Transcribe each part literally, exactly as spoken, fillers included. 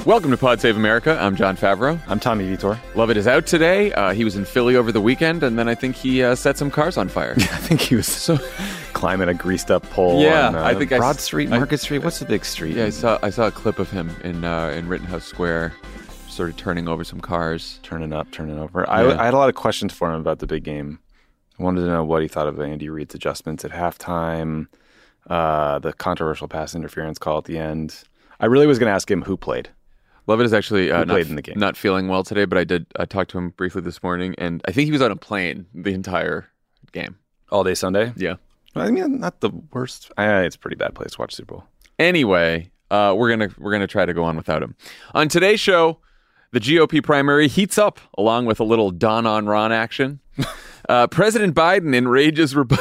Welcome to Pod Save America. I'm John Favreau. I'm Tommy Vitor. Lovett is out today. Uh, he was in Philly over the weekend, and then I think he uh, set some cars on fire. I think he was so climbing a greased-up pole. Yeah, on, uh, I think Broad I, Street, I, Market Street. What's the big street? Yeah, I saw I saw a clip of him in uh, in Rittenhouse Square, sort of turning over some cars, turning up, turning over. Yeah. I, I had a lot of questions for him about the big game. I wanted to know what he thought of Andy Reid's adjustments at halftime, uh, the controversial pass interference call at the end. I really was going to ask him who played. Lovett is actually uh, not, in the game. not feeling well today, but I did I talked to him briefly this morning, and I think he was on a plane the entire game. All day Sunday? Yeah. I mean, not the worst. I, it's a pretty bad place to watch Super Bowl. Anyway, uh, we're gonna we're gonna try to go on without him. On today's show, the G O P primary heats up, along with a little Don on Ron action. Uh, President Biden enrages. Rep-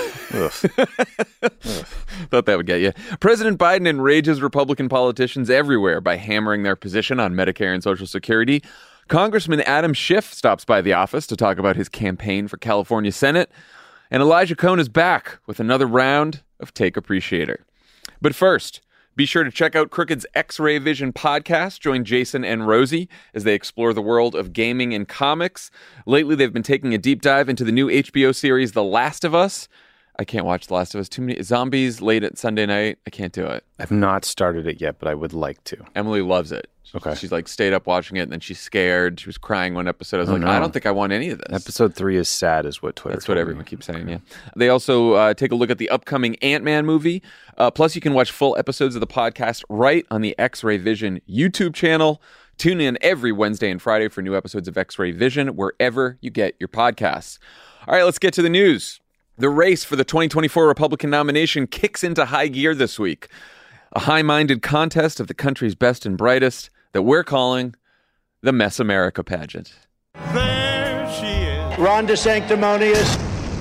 Thought that would get you. President Biden enrages Republican politicians everywhere by hammering their position on Medicare and Social Security. Congressman Adam Schiff stops by the office to talk about his campaign for California Senate. And Elijah Cohn is back with another round of Take Appreciator. But first, be sure to check out Crooked's X-Ray Vision podcast. Join Jason and Rosie as they explore the world of gaming and comics. Lately, they've been taking a deep dive into the new H B O series, The Last of Us. I can't watch The Last of Us. Too many zombies late at Sunday night. I can't do it. I've not started it yet, but I would like to. Emily loves it. Okay. She's like stayed up watching it, and then she's scared. She was crying one episode. I was oh, like, no. I don't think I want any of this. Episode three is sad, is what Twitter That's what told everyone me. keeps saying, yeah. They also uh, take a look at the upcoming Ant-Man movie. Uh, plus, you can watch full episodes of the podcast right on the X-Ray Vision YouTube channel. Tune in every Wednesday and Friday for new episodes of X-Ray Vision, wherever you get your podcasts. All right, let's get to the news. The race for the twenty twenty-four Republican nomination kicks into high gear this week. A high-minded contest of the country's best and brightest that we're calling the Mess America pageant. There she is. Ron DeSanctimonious.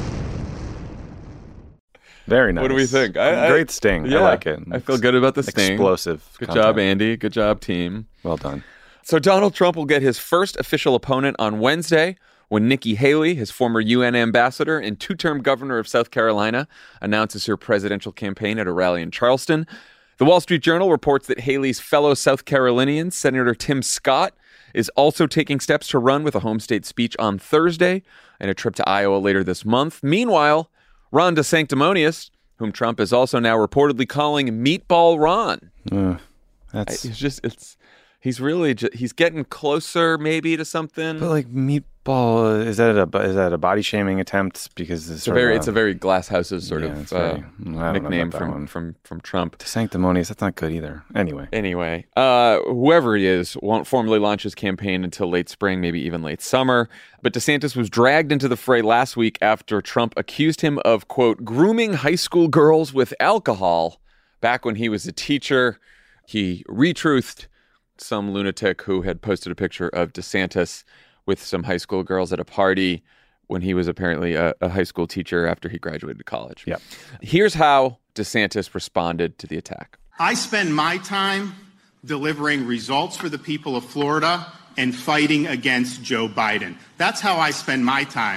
Very nice. What do we think? I, Great I, sting. Yeah, I like it. I feel good about the sting. Explosive. Good content. job, Andy. Good job, team. Well done. So Donald Trump will get his first official opponent on Wednesday when Nikki Haley, his former U N ambassador and two-term governor of South Carolina, announces her presidential campaign at a rally in Charleston. The Wall Street Journal reports that Haley's fellow South Carolinian, Senator Tim Scott, is also taking steps to run with a home state speech on Thursday and a trip to Iowa later this month. Meanwhile, Ron DeSanctimonious, whom Trump is also now reportedly calling Meatball Ron. Uh, that's It's just, it's, he's really, just, he's getting closer maybe to something. But like meatball, is that a is that a body shaming attempt? Because it's, It's a very, it's a very Glass Houses sort Yeah, of it's uh, very- I don't know nickname about that from, one. from from Trump. sanctimonious. That's not good either. Anyway, Anyway, uh, whoever he is won't formally launch his campaign until late spring, maybe even late summer. But DeSantis was dragged into the fray last week after Trump accused him of, quote, grooming high school girls with alcohol back when he was a teacher. He retruthed some lunatic who had posted a picture of DeSantis with some high school girls at a party when he was apparently a, a high school teacher after he graduated college. Yep. Here's how DeSantis responded to the attack. I spend my time delivering results for the people of Florida and fighting against Joe Biden. That's how I spend my time.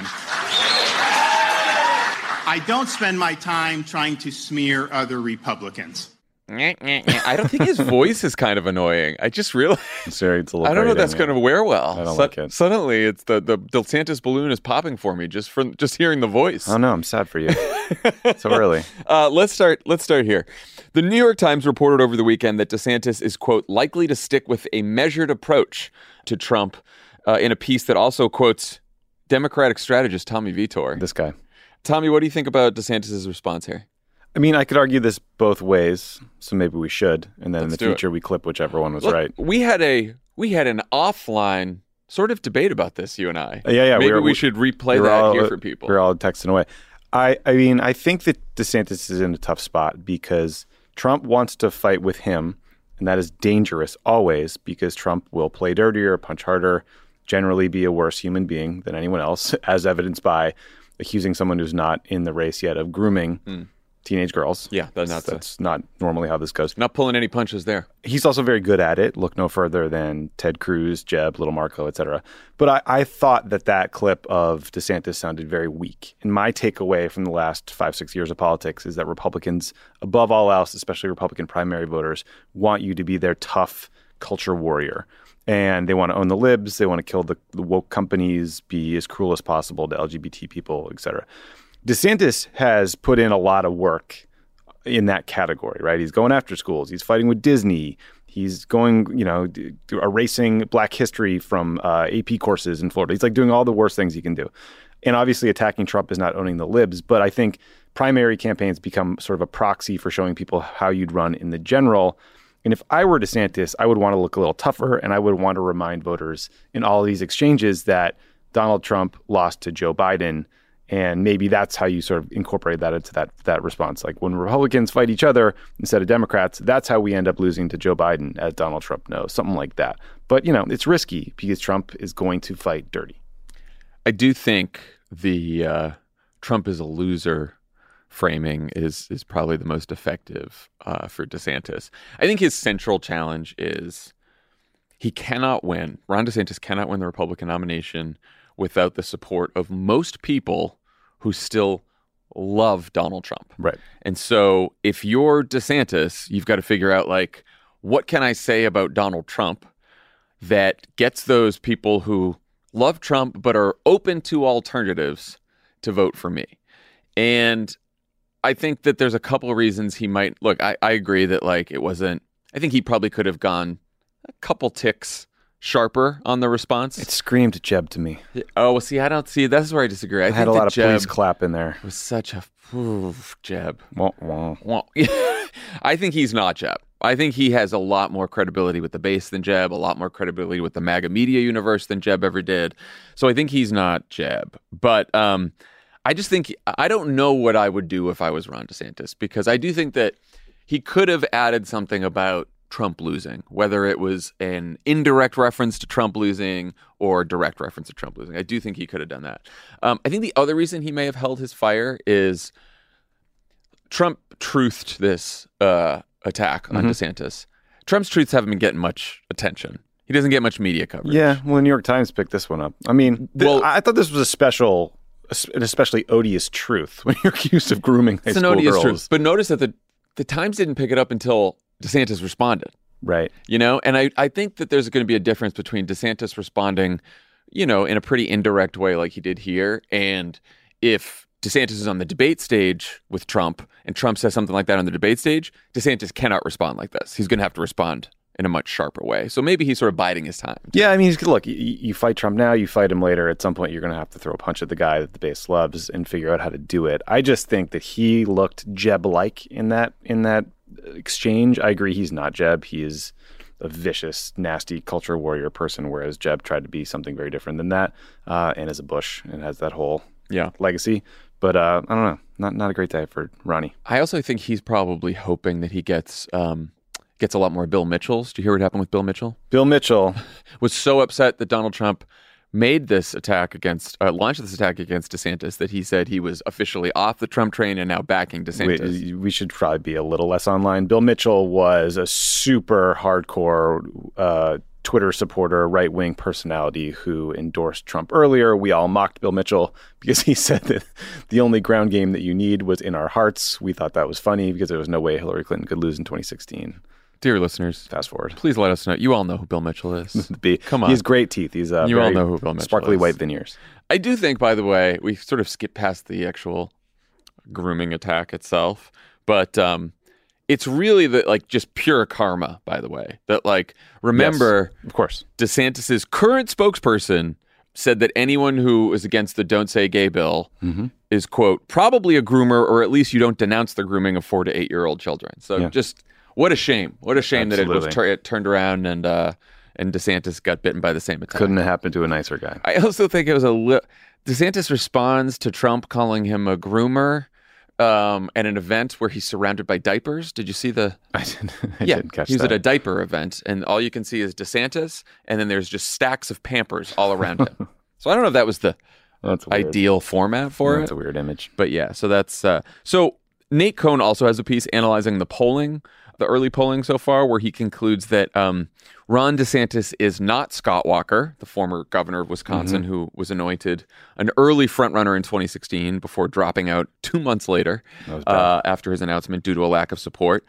I don't spend my time trying to smear other Republicans. I don't think his voice is kind of annoying. I just realized. it's very, it's a little I don't know if grating, that's yeah. going to wear well. I don't like it. Suddenly, it's the the DeSantis balloon is popping for me just from just hearing the voice. Oh no, I'm sad for you. So early. Uh, let's start. Let's start here. The New York Times reported over the weekend that DeSantis is, quote, likely to stick with a measured approach to Trump uh, in a piece that also quotes Democratic strategist Tommy Vitor. This guy. Tommy, what do you think about DeSantis' response here? I mean, I could argue this both ways, so maybe we should, and then Let's in do the it. future we clip whichever one was Look, right. We had a we had an offline sort of debate about this, you and I. Uh, yeah, yeah. Maybe we, were, we should replay we were that all, here for people. We were all texting away. I, I mean, I think that DeSantis is in a tough spot because Trump wants to fight with him, and that is dangerous always because Trump will play dirtier, punch harder, generally be a worse human being than anyone else, as evidenced by accusing someone who's not in the race yet of grooming Mm. teenage girls. Yeah, that's not that's not normally how this goes. Not pulling any punches there. He's also very good at it. Look no further than Ted Cruz, Jeb, Little Marco, et cetera. But I, I thought that that clip of DeSantis sounded very weak. And my takeaway from the last five, six years of politics is that Republicans, above all else, especially Republican primary voters, want you to be their tough, culture warrior. And they want to own the libs. They want to kill the, the woke companies, be as cruel as possible to L G B T people, et cetera. DeSantis has put in a lot of work in that category, right? He's going after schools. He's fighting with Disney. He's going, you know, erasing Black history from uh, A P courses in Florida. He's like doing all the worst things he can do. And obviously attacking Trump is not owning the libs. But I think primary campaigns become sort of a proxy for showing people how you'd run in the general. And if I were DeSantis, I would want to look a little tougher, and I would want to remind voters in all of these exchanges that Donald Trump lost to Joe Biden. And maybe that's how you sort of incorporate that into that that response. Like when Republicans fight each other instead of Democrats, that's how we end up losing to Joe Biden, as Donald Trump knows, something like that. But, you know, it's risky because Trump is going to fight dirty. I do think the uh, Trump is a loser framing is is probably the most effective uh, for DeSantis. I think his central challenge is he cannot win. Ron DeSantis cannot win the Republican nomination without the support of most people who still love Donald Trump. Right. And so if you're DeSantis, you've got to figure out, like, what can I say about Donald Trump that gets those people who love Trump but are open to alternatives to vote for me? And I think that there's a couple of reasons he might look. I, I agree that, like, it wasn't. I think he probably could have gone a couple ticks sharper on the response. It screamed Jeb to me. Oh, well, see, I don't see. This is where I disagree. I, I think had a lot of Jeb police clap in there. was such a oof, Jeb. Wah, wah. Well, I think he's not Jeb. I think he has a lot more credibility with the base than Jeb, a lot more credibility with the MAGA media universe than Jeb ever did. So I think he's not Jeb. But um, I just think, I don't know what I would do if I was Ron DeSantis, because I do think that he could have added something about Trump losing, whether it was an indirect reference to Trump losing or direct reference to Trump losing. I do think he could have done that. Um, I think the other reason he may have held his fire is Trump truthed this uh, attack on mm-hmm. DeSantis. Trump's truths haven't been getting much attention. He doesn't get much media coverage. Yeah, well, the New York Times picked this one up. I mean, th- well, I thought this was a special, an especially odious truth when you're accused of grooming high it's school an odious girls. Truth. But notice that the, the Times didn't pick it up until DeSantis responded. Right. You know, and I, I think that there's going to be a difference between DeSantis responding, you know, in a pretty indirect way like he did here, and if DeSantis is on the debate stage with Trump and Trump says something like that on the debate stage, DeSantis cannot respond like this. He's going to have to respond in a much sharper way. So maybe he's sort of biding his time. Yeah, I mean, look, you, you fight Trump now, you fight him later. At some point, you're going to have to throw a punch at the guy that the base loves and figure out how to do it. I just think that he looked Jeb-like in that in that exchange. I agree he's not Jeb. He is a vicious, nasty culture warrior person, whereas Jeb tried to be something very different than that uh, and is a Bush and has that whole yeah. legacy. But uh, I don't know. Not not a great day for Ronnie. I also think he's probably hoping that he gets um, gets a lot more Bill Mitchells. Do you hear what happened with Bill Mitchell? Bill Mitchell was so upset that Donald Trump made this attack against, uh, launched this attack against DeSantis that he said he was officially off the Trump train and now backing DeSantis. We, we should probably be a little less online. Bill Mitchell was a super hardcore uh, Twitter supporter, right-wing personality who endorsed Trump earlier. We all mocked Bill Mitchell because he said that the only ground game that you need was in our hearts. We thought that was funny because there was no way Hillary Clinton could lose in twenty sixteen. Dear listeners, fast forward. Please let us know. You all know who Bill Mitchell is. Come on. He has great teeth. He's uh, you all know who Bill Mitchell sparkly is. white veneers. I do think, by the way, we sort of skipped past the actual grooming attack itself, but um, it's really the, like just pure karma, by the way. That like, remember, yes, of course, DeSantis's current spokesperson said that anyone who is against the Don't Say Gay bill mm-hmm. is, quote, probably a groomer, or at least you don't denounce the grooming of four to eight year old children. So yeah. just what a shame. What a shame Absolutely. that it was tur- it turned around and uh, and DeSantis got bitten by the same attack. Couldn't have happened to a nicer guy. I also think it was a li- DeSantis responds to Trump calling him a groomer um, at an event where he's surrounded by diapers. Did you see the? I didn't. I yeah, didn't catch he was that. at a diaper event, and all you can see is DeSantis, and then there's just stacks of Pampers all around him. So I don't know if that was the that's weird. ideal format for that's it. That's a weird image. But yeah, so that's uh, so Nate Cohn also has a piece analyzing the polling, the early polling so far, where he concludes that um, Ron DeSantis is not Scott Walker, the former governor of Wisconsin, mm-hmm. who was anointed an early frontrunner in twenty sixteen before dropping out two months later uh, after his announcement due to a lack of support.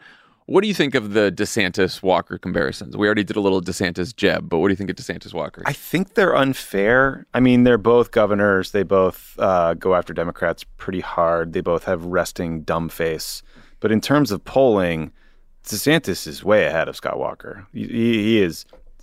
What do you think of the DeSantis-Walker comparisons? We already did a little DeSantis-Jeb, but what do you think of DeSantis-Walker? I think they're unfair. I mean, they're both governors. They both uh, go after Democrats pretty hard. They both have resting dumb face. But in terms of polling, DeSantis is way ahead of Scott Walker. He, he is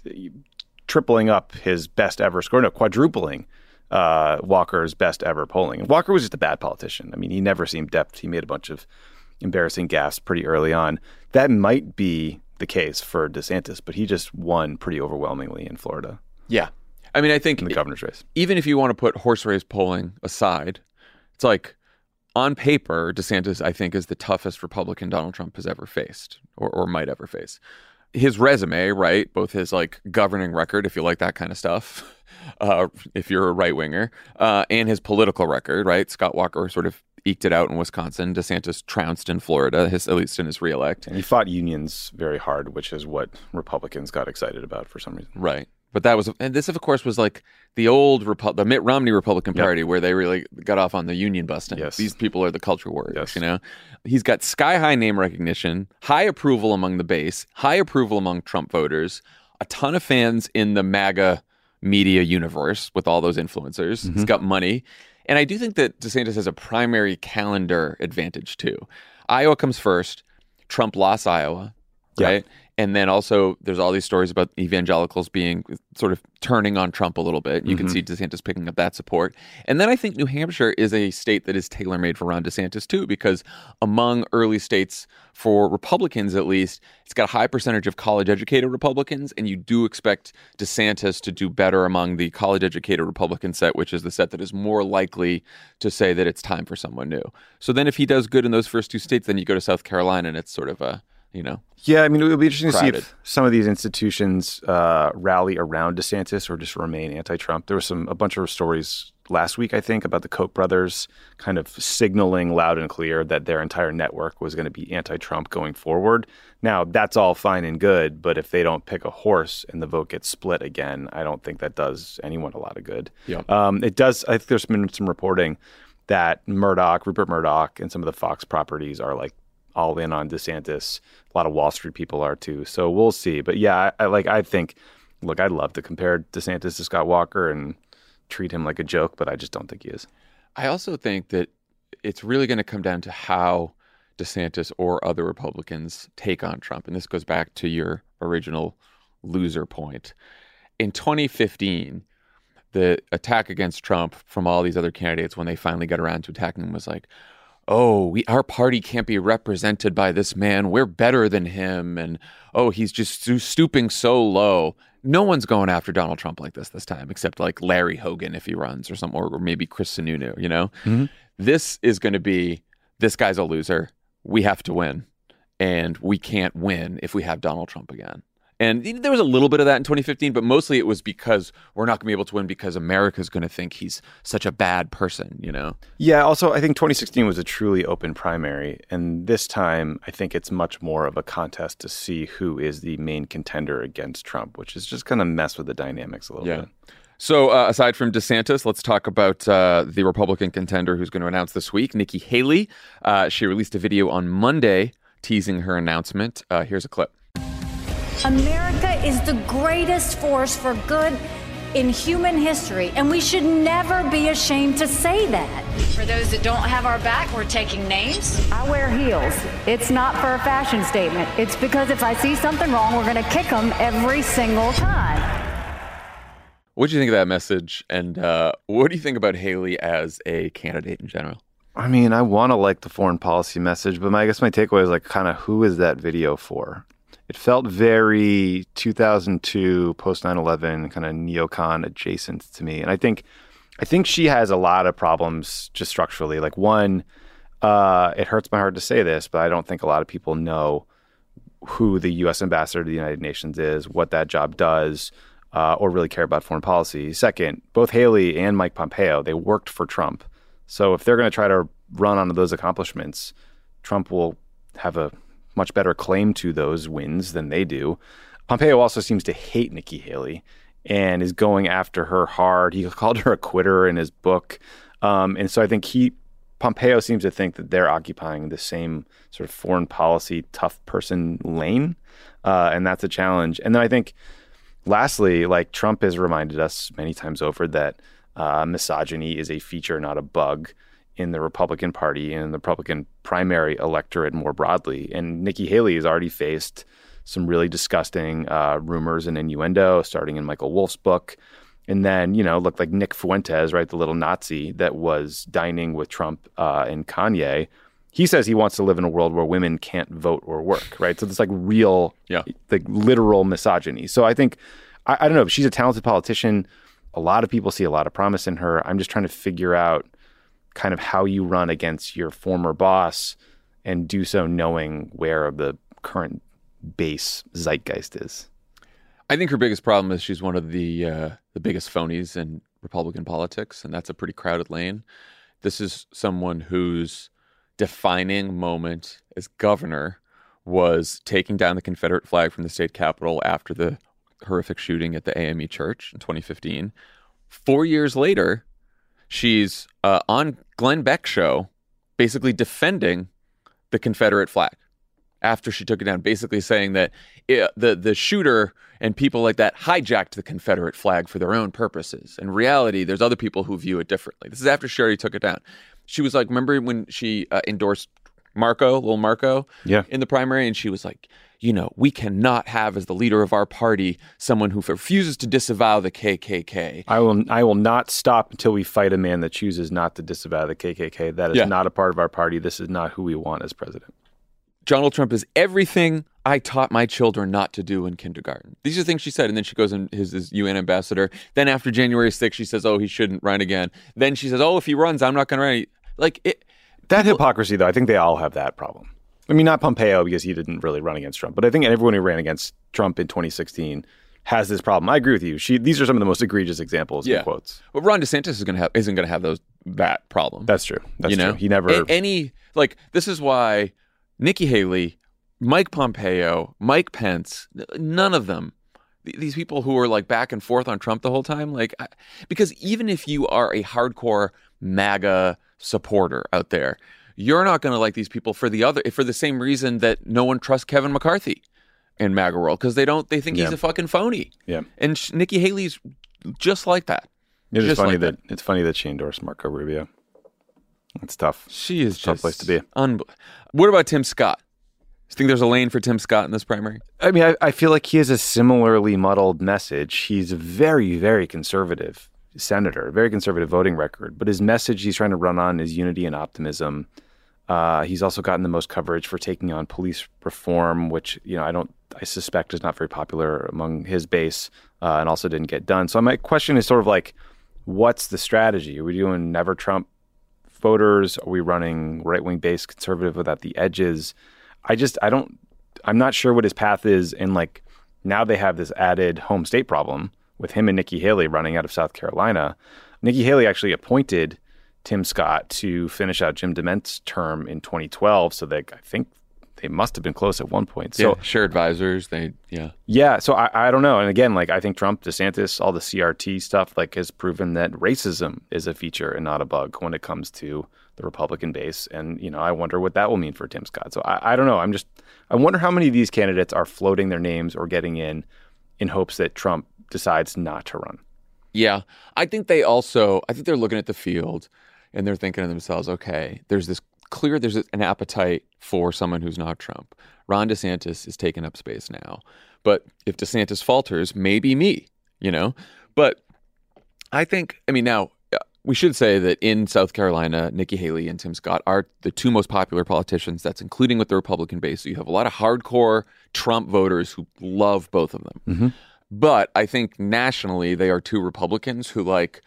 tripling up his best ever score, no, quadrupling uh, Walker's best ever polling. And Walker was just a bad politician. I mean, he never seemed depth. He made a bunch of embarrassing gaffes pretty early on. That might be the case for DeSantis, but he just won pretty overwhelmingly in Florida. Yeah. I mean, I think in the governor's race. Even if you want to put horse race polling aside, it's like on paper, DeSantis, I think, is the toughest Republican Donald Trump has ever faced or, or might ever face. His resume, right? Both his like governing record, if you like that kind of stuff, uh, if you're a right winger, uh, and his political record, right? Scott Walker sort of eked it out in Wisconsin. DeSantis trounced in Florida, his, at least in his reelect. And he fought unions very hard, which is what Republicans got excited about for some reason. Right. But that was, and this, of course, was like the old, Repu- the Mitt Romney Republican Party, yep. where they really got off on the union busting. Yes. These people are the culture warriors, yes. you know? He's got sky-high name recognition, high approval among the base, high approval among Trump voters, a ton of fans in the MAGA media universe with all those influencers. Mm-hmm. He's got money. And I do think that DeSantis has a primary calendar advantage, too. Iowa comes first. Trump lost Iowa, right? Yeah. And then also there's all these stories about evangelicals being sort of turning on Trump a little bit. You mm-hmm. can see DeSantis picking up that support. And then I think New Hampshire is a state that is tailor-made for Ron DeSantis, too, because among early states, for Republicans at least, it's got a high percentage of college-educated Republicans, and you do expect DeSantis to do better among the college-educated Republican set, which is the set that is more likely to say that it's time for someone new. So then if he does good in those first two states, then you go to South Carolina, and it's sort of a... You know, yeah, I mean, it'll be interesting crowded. to see if some of these institutions uh, rally around DeSantis or just remain anti-Trump. There was some a bunch of stories last week, I think, about the Koch brothers kind of signaling loud and clear that their entire network was going to be anti-Trump going forward. Now, that's all fine and good, but if they don't pick a horse and the vote gets split again, I don't think that does anyone a lot of good. Yeah. Um, it does. I think there's been some reporting that Murdoch, Rupert Murdoch, and some of the Fox properties are like all in on DeSantis. A lot of Wall Street people are too. So we'll see. But yeah, I, I like I think, look, I'd love to compare DeSantis to Scott Walker and treat him like a joke, but I just don't think he is. I also think that it's really going to come down to how DeSantis or other Republicans take on Trump. And this goes back to your original loser point. In twenty fifteen, the attack against Trump from all these other candidates when they finally got around to attacking him was like, oh, we, our party can't be represented by this man. We're better than him. And, oh, he's just stooping so low. No one's going after Donald Trump like this this time, except like Larry Hogan if he runs or something, or maybe Chris Sununu, you know? Mm-hmm. This is going to be, this guy's a loser. We have to win. And we can't win if we have Donald Trump again. And there was a little bit of that in twenty fifteen, but mostly it was because we're not going to be able to win because America's going to think he's such a bad person, you know? Yeah, also, I think twenty sixteen was a truly open primary. And this time, I think it's much more of a contest to see who is the main contender against Trump, which is just going to mess with the dynamics a little yeah. bit. So uh, aside from DeSantis, let's talk about uh, the Republican contender who's going to announce this week, Nikki Haley. Uh, she released a video on Monday teasing her announcement. Uh, here's a clip. America is the greatest force for good in human history, and we should never be ashamed to say that. For those that don't have our back, we're taking names. I wear heels. It's not for a fashion statement. It's because if I see something wrong, we're going to kick them every single time. What do you think of that message? And uh, what do you think about Haley as a candidate in general? I mean, I want to like the foreign policy message, but my, I guess my takeaway is like kind of who is that video for? It felt very two thousand two, post nine eleven, kind of neocon adjacent to me. And I think I think she has a lot of problems just structurally. Like one, uh, it hurts my heart to say this, but I don't think a lot of people know who the U S ambassador to the United Nations is, what that job does, uh, or really care about foreign policy. Second, both Haley and Mike Pompeo, they worked for Trump. So if they're going to try to run onto those accomplishments, Trump will have a much better claim to those wins than they do. Pompeo also seems to hate Nikki Haley and is going after her hard. He called her a quitter in his book. Um, and so I think he Pompeo seems to think that they're occupying the same sort of foreign policy tough person lane, uh, and that's a challenge. And then I think, lastly, like Trump has reminded us many times over that uh, misogyny is a feature, not a bug, in the Republican Party and in the Republican primary electorate more broadly. And Nikki Haley has already faced some really disgusting uh, rumors and innuendo, starting in Michael Wolff's book. And then, you know, looked like Nick Fuentes, right, the little Nazi that was dining with Trump uh, and Kanye. He says he wants to live in a world where women can't vote or work, right? So it's like real, yeah. like literal misogyny. So I think, I, I don't know, she's a talented politician. A lot of people see a lot of promise in her. I'm just trying to figure out kind of how you run against your former boss and do so knowing where the current base zeitgeist is. I think her biggest problem is she's one of the uh, the biggest phonies in Republican politics, and that's a pretty crowded lane. This is someone whose defining moment as governor was taking down the Confederate flag from the state capitol after the horrific shooting at the A M E church in twenty fifteen. Four years later, she's uh, on Glenn Beck's show basically defending the Confederate flag after she took it down, basically saying that it, the the shooter and people like that hijacked the Confederate flag for their own purposes. In reality, there's other people who view it differently. This is after she already took it down. She was like, remember when she uh, endorsed Marco, little Marco, yeah. in the primary? And she was like, you know, we cannot have as the leader of our party someone who refuses to disavow the K K K. I will I will not stop until we fight a man that chooses not to disavow the K K K. That is yeah. not a part of our party. This is not who we want as president. Donald Trump is everything I taught my children not to do in kindergarten. These are things she said. And then she goes and is his U N ambassador. Then after January sixth, she says, oh, he shouldn't run again. Then she says, oh, if he runs, I'm not going to run. Like it, That people, hypocrisy, though, I think they all have that problem. I mean, not Pompeo because he didn't really run against Trump, but I think everyone who ran against Trump in twenty sixteen has this problem. I agree with you. She, these are some of the most egregious examples yeah. in quotes. Well, Ron DeSantis is going to have isn't going to have those that problem. That's true. That's you know? true. He never A- any like this is why Nikki Haley, Mike Pompeo, Mike Pence, none of them, these people who are like back and forth on Trump the whole time, like because even if you are a hardcore MAGA supporter out there, you're not going to like these people for the other for the same reason that no one trusts Kevin McCarthy in MAGA world because they don't they think yeah. he's a fucking phony. Yeah, and sh- Nikki Haley's just like that. It is just funny like that, that it's funny that she endorsed Marco Rubio. It's tough. She is it's a tough just place to be. Un- what about Tim Scott? You think there's a lane for Tim Scott in this primary? I mean, I, I feel like he has a similarly muddled message. He's a very, very conservative senator, very conservative voting record, but his message he's trying to run on is unity and optimism. Uh, he's also gotten the most coverage for taking on police reform, which, you know, I don't, I suspect is not very popular among his base uh, and also didn't get done. So my question is sort of like, what's the strategy? Are we doing never Trump voters? Are we running right-wing based conservative without the edges? I just, I don't, I'm not sure what his path is. And like now they have this added home state problem with him and Nikki Haley running out of South Carolina. Nikki Haley actually appointed Tim Scott to finish out Jim DeMent's term in twenty twelve. So they, I think they must have been close at one point. So yeah, sure, advisors, they, yeah. Yeah, so I, I don't know. And again, like I think Trump, DeSantis, all the C R T stuff like has proven that racism is a feature and not a bug when it comes to the Republican base. And, you know, I wonder what that will mean for Tim Scott. So I, I don't know. I'm just, I wonder how many of these candidates are floating their names or getting in in hopes that Trump decides not to run. Yeah, I think they also, I think they're looking at the field and they're thinking to themselves, okay, there's this clear, there's an appetite for someone who's not Trump. Ron DeSantis is taking up space now. But if DeSantis falters, maybe me, you know? But I think, I mean, now, we should say that in South Carolina, Nikki Haley and Tim Scott are the two most popular politicians. That's including with the Republican base. So you have a lot of hardcore Trump voters who love both of them. Mm-hmm. But I think nationally, they are two Republicans who, like,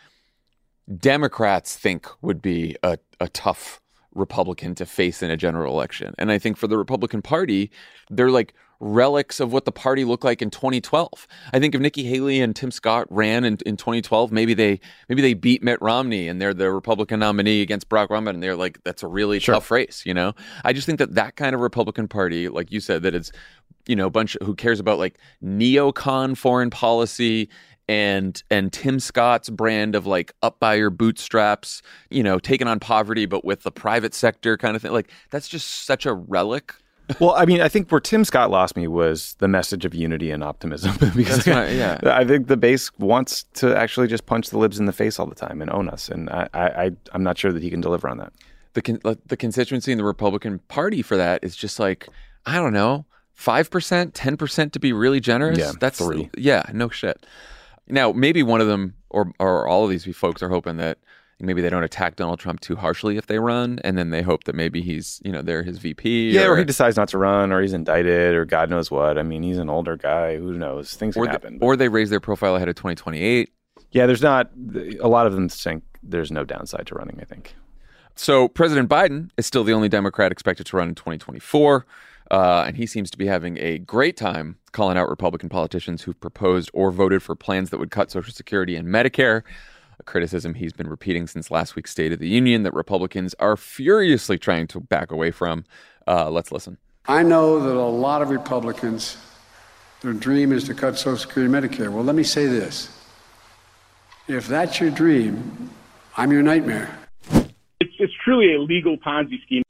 Democrats think would be a, a tough Republican to face in a general election. And I think for the Republican Party, they're like relics of what the party looked like in twenty twelve. I think if Nikki Haley and Tim Scott ran in, in twenty twelve, maybe they maybe they beat Mitt Romney and they're the Republican nominee against Barack Obama, and they're like, that's a really sure. tough race, you know? I just think that that kind of Republican Party, like you said, that it's, you know, a bunch of, who cares about like neocon foreign policy, and and Tim Scott's brand of like up by your bootstraps, you know, taking on poverty, but with the private sector kind of thing. Like, that's just such a relic. Well, I mean, I think where Tim Scott lost me was the message of unity and optimism. because right, yeah. I think the base wants to actually just punch the libs in the face all the time and own us. And I, I, I'm not sure that he can deliver on that. The con- the constituency in the Republican Party for that is just like, I don't know, five percent, ten percent to be really generous? Yeah, That's three. Yeah, no shit. Now, maybe one of them or, or all of these folks are hoping that maybe they don't attack Donald Trump too harshly if they run, and then they hope that maybe he's, you know, they're his V P. Yeah, or, or he decides not to run, or he's indicted, or God knows what. I mean, he's an older guy. Who knows? Things can or happen. The, or they raise their profile ahead of twenty twenty-eight. Yeah, there's not, a lot of them think there's no downside to running, I think. So President Biden is still the only Democrat expected to run in twenty twenty-four, uh, and he seems to be having a great time calling out Republican politicians who've proposed or voted for plans that would cut Social Security and Medicare, a criticism he's been repeating since last week's State of the Union that Republicans are furiously trying to back away from. Uh, let's listen. I know that a lot of Republicans, their dream is to cut Social Security and Medicare. Well, let me say this. If that's your dream, I'm your nightmare. It's, it's truly a legal Ponzi scheme.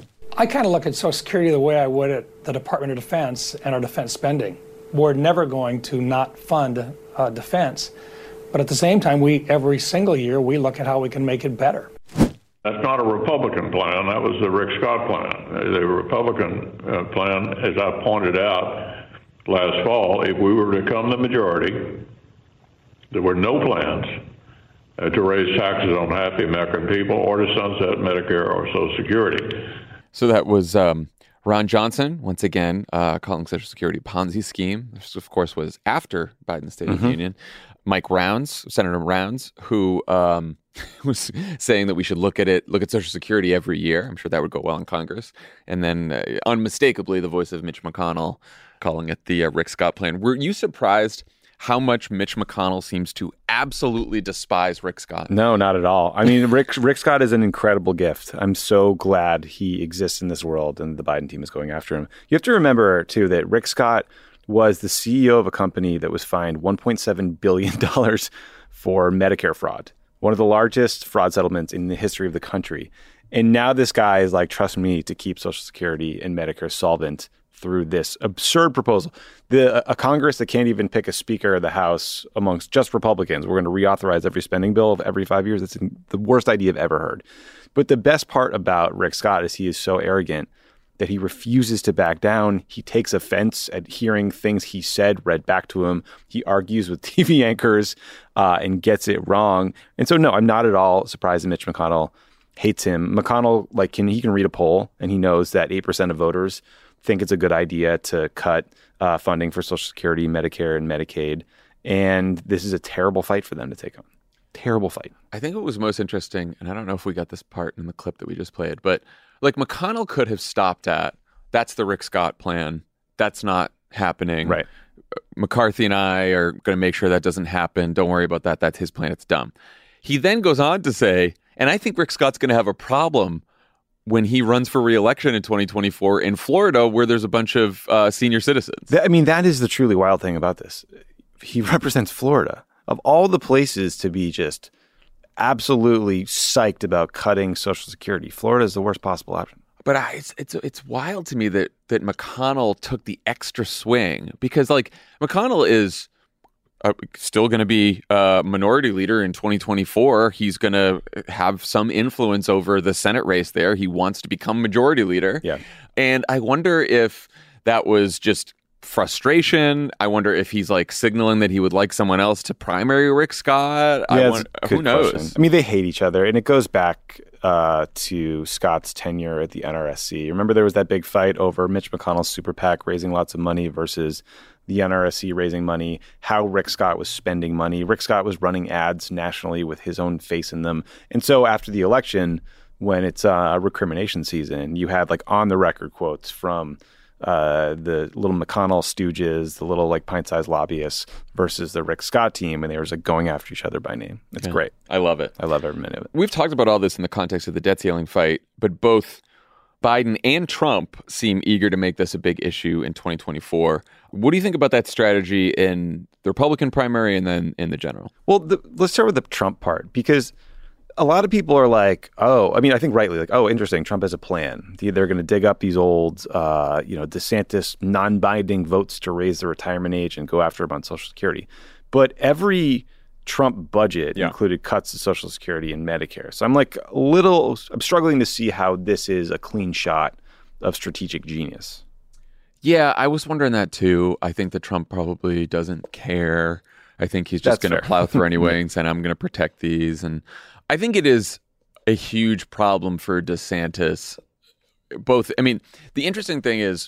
I kind of look at Social Security the way I would at the Department of Defense and our defense spending. We're never going to not fund uh, defense. But at the same time, we every single year, we look at how we can make it better. That's not a Republican plan. That was the Rick Scott plan. The Republican uh, plan, as I pointed out last fall, if we were to become the majority, there were no plans uh, to raise taxes on half the American people or to sunset Medicare or Social Security. So that was um, Ron Johnson, once again, uh, calling Social Security a Ponzi scheme. This, of course, was after Biden's State mm-hmm. of the Union. Mike Rounds, Senator Rounds, who um, was saying that we should look at it, look at Social Security every year. I'm sure that would go well in Congress. And then uh, unmistakably, the voice of Mitch McConnell calling it the uh, Rick Scott plan. Were you surprised how much Mitch McConnell seems to absolutely despise Rick Scott? No, not at all. I mean, Rick Rick Scott is an incredible gift. I'm so glad he exists in this world and the Biden team is going after him. You have to remember, too, that Rick Scott was the C E O of a company that was fined one point seven billion dollars for Medicare fraud, one of the largest fraud settlements in the history of the country. And now this guy is like, trust me to keep Social Security and Medicare solvent through this absurd proposal. The A Congress that can't even pick a Speaker of the House amongst just Republicans. We're going to reauthorize every spending bill of every five years. It's the worst idea I've ever heard. But the best part about Rick Scott is he is so arrogant that he refuses to back down. He takes offense at hearing things he said read back to him. He argues with T V anchors uh, and gets it wrong. And so, no, I'm not at all surprised that Mitch McConnell hates him. McConnell, like, can he can read a poll, and he knows that eight percent of voters think it's a good idea to cut uh, funding for Social Security, Medicare, and Medicaid. And this is a terrible fight for them to take on. Terrible fight. I think what was most interesting, and I don't know if we got this part in the clip that we just played, but like McConnell could have stopped at, that's the Rick Scott plan. That's not happening. Right. McCarthy and I are going to make sure that doesn't happen. Don't worry about that. That's his plan. It's dumb. He then goes on to say, and I think Rick Scott's going to have a problem when he runs for re-election in twenty twenty-four in Florida, where there's a bunch of uh, senior citizens. That, I mean, that is the truly wild thing about this. He represents Florida. Of all the places to be just absolutely psyched about cutting Social Security, Florida is the worst possible option. But I, it's it's it's wild to me that that McConnell took the extra swing, because like McConnell is uh, still going to be a minority leader in twenty twenty-four. He's going to have some influence over the Senate race there. He wants to become majority leader. Yeah. And I wonder if that was just frustration. I wonder if he's like signaling that he would like someone else to primary Rick Scott. Yeah, I want, who knows? Question. I mean, they hate each other, and it goes back uh, to Scott's tenure at the N R S C. Remember, there was that big fight over Mitch McConnell's super PAC raising lots of money versus the N R S C raising money, how Rick Scott was spending money. Rick Scott was running ads nationally with his own face in them. And so after the election, when it's uh, recrimination season, you had like on the record quotes from uh, the little McConnell stooges, the little like pint-sized lobbyists versus the Rick Scott team, and they were like going after each other by name. It's yeah. great. I love it. I love every minute of it. We've talked about all this in the context of the debt ceiling fight, but both Biden and Trump seem eager to make this a big issue in twenty twenty-four. What do you think about that strategy in the Republican primary and then in the general. Well, the, let's start with the Trump part, because a lot of people are like, oh, I mean, I think rightly, like, oh, interesting, Trump has a plan. They're going to dig up these old, uh, you know, DeSantis non-binding votes to raise the retirement age and go after him on Social Security. But every Trump budget yeah. included cuts to Social Security and Medicare. So I'm like a little, I'm struggling to see how this is a clean shot of strategic genius. Yeah, I was wondering that too. I think that Trump probably doesn't care. I think he's just going to plow through anyway and say, I'm going to protect these. And I think it is a huge problem for DeSantis. Both, I mean, the interesting thing is,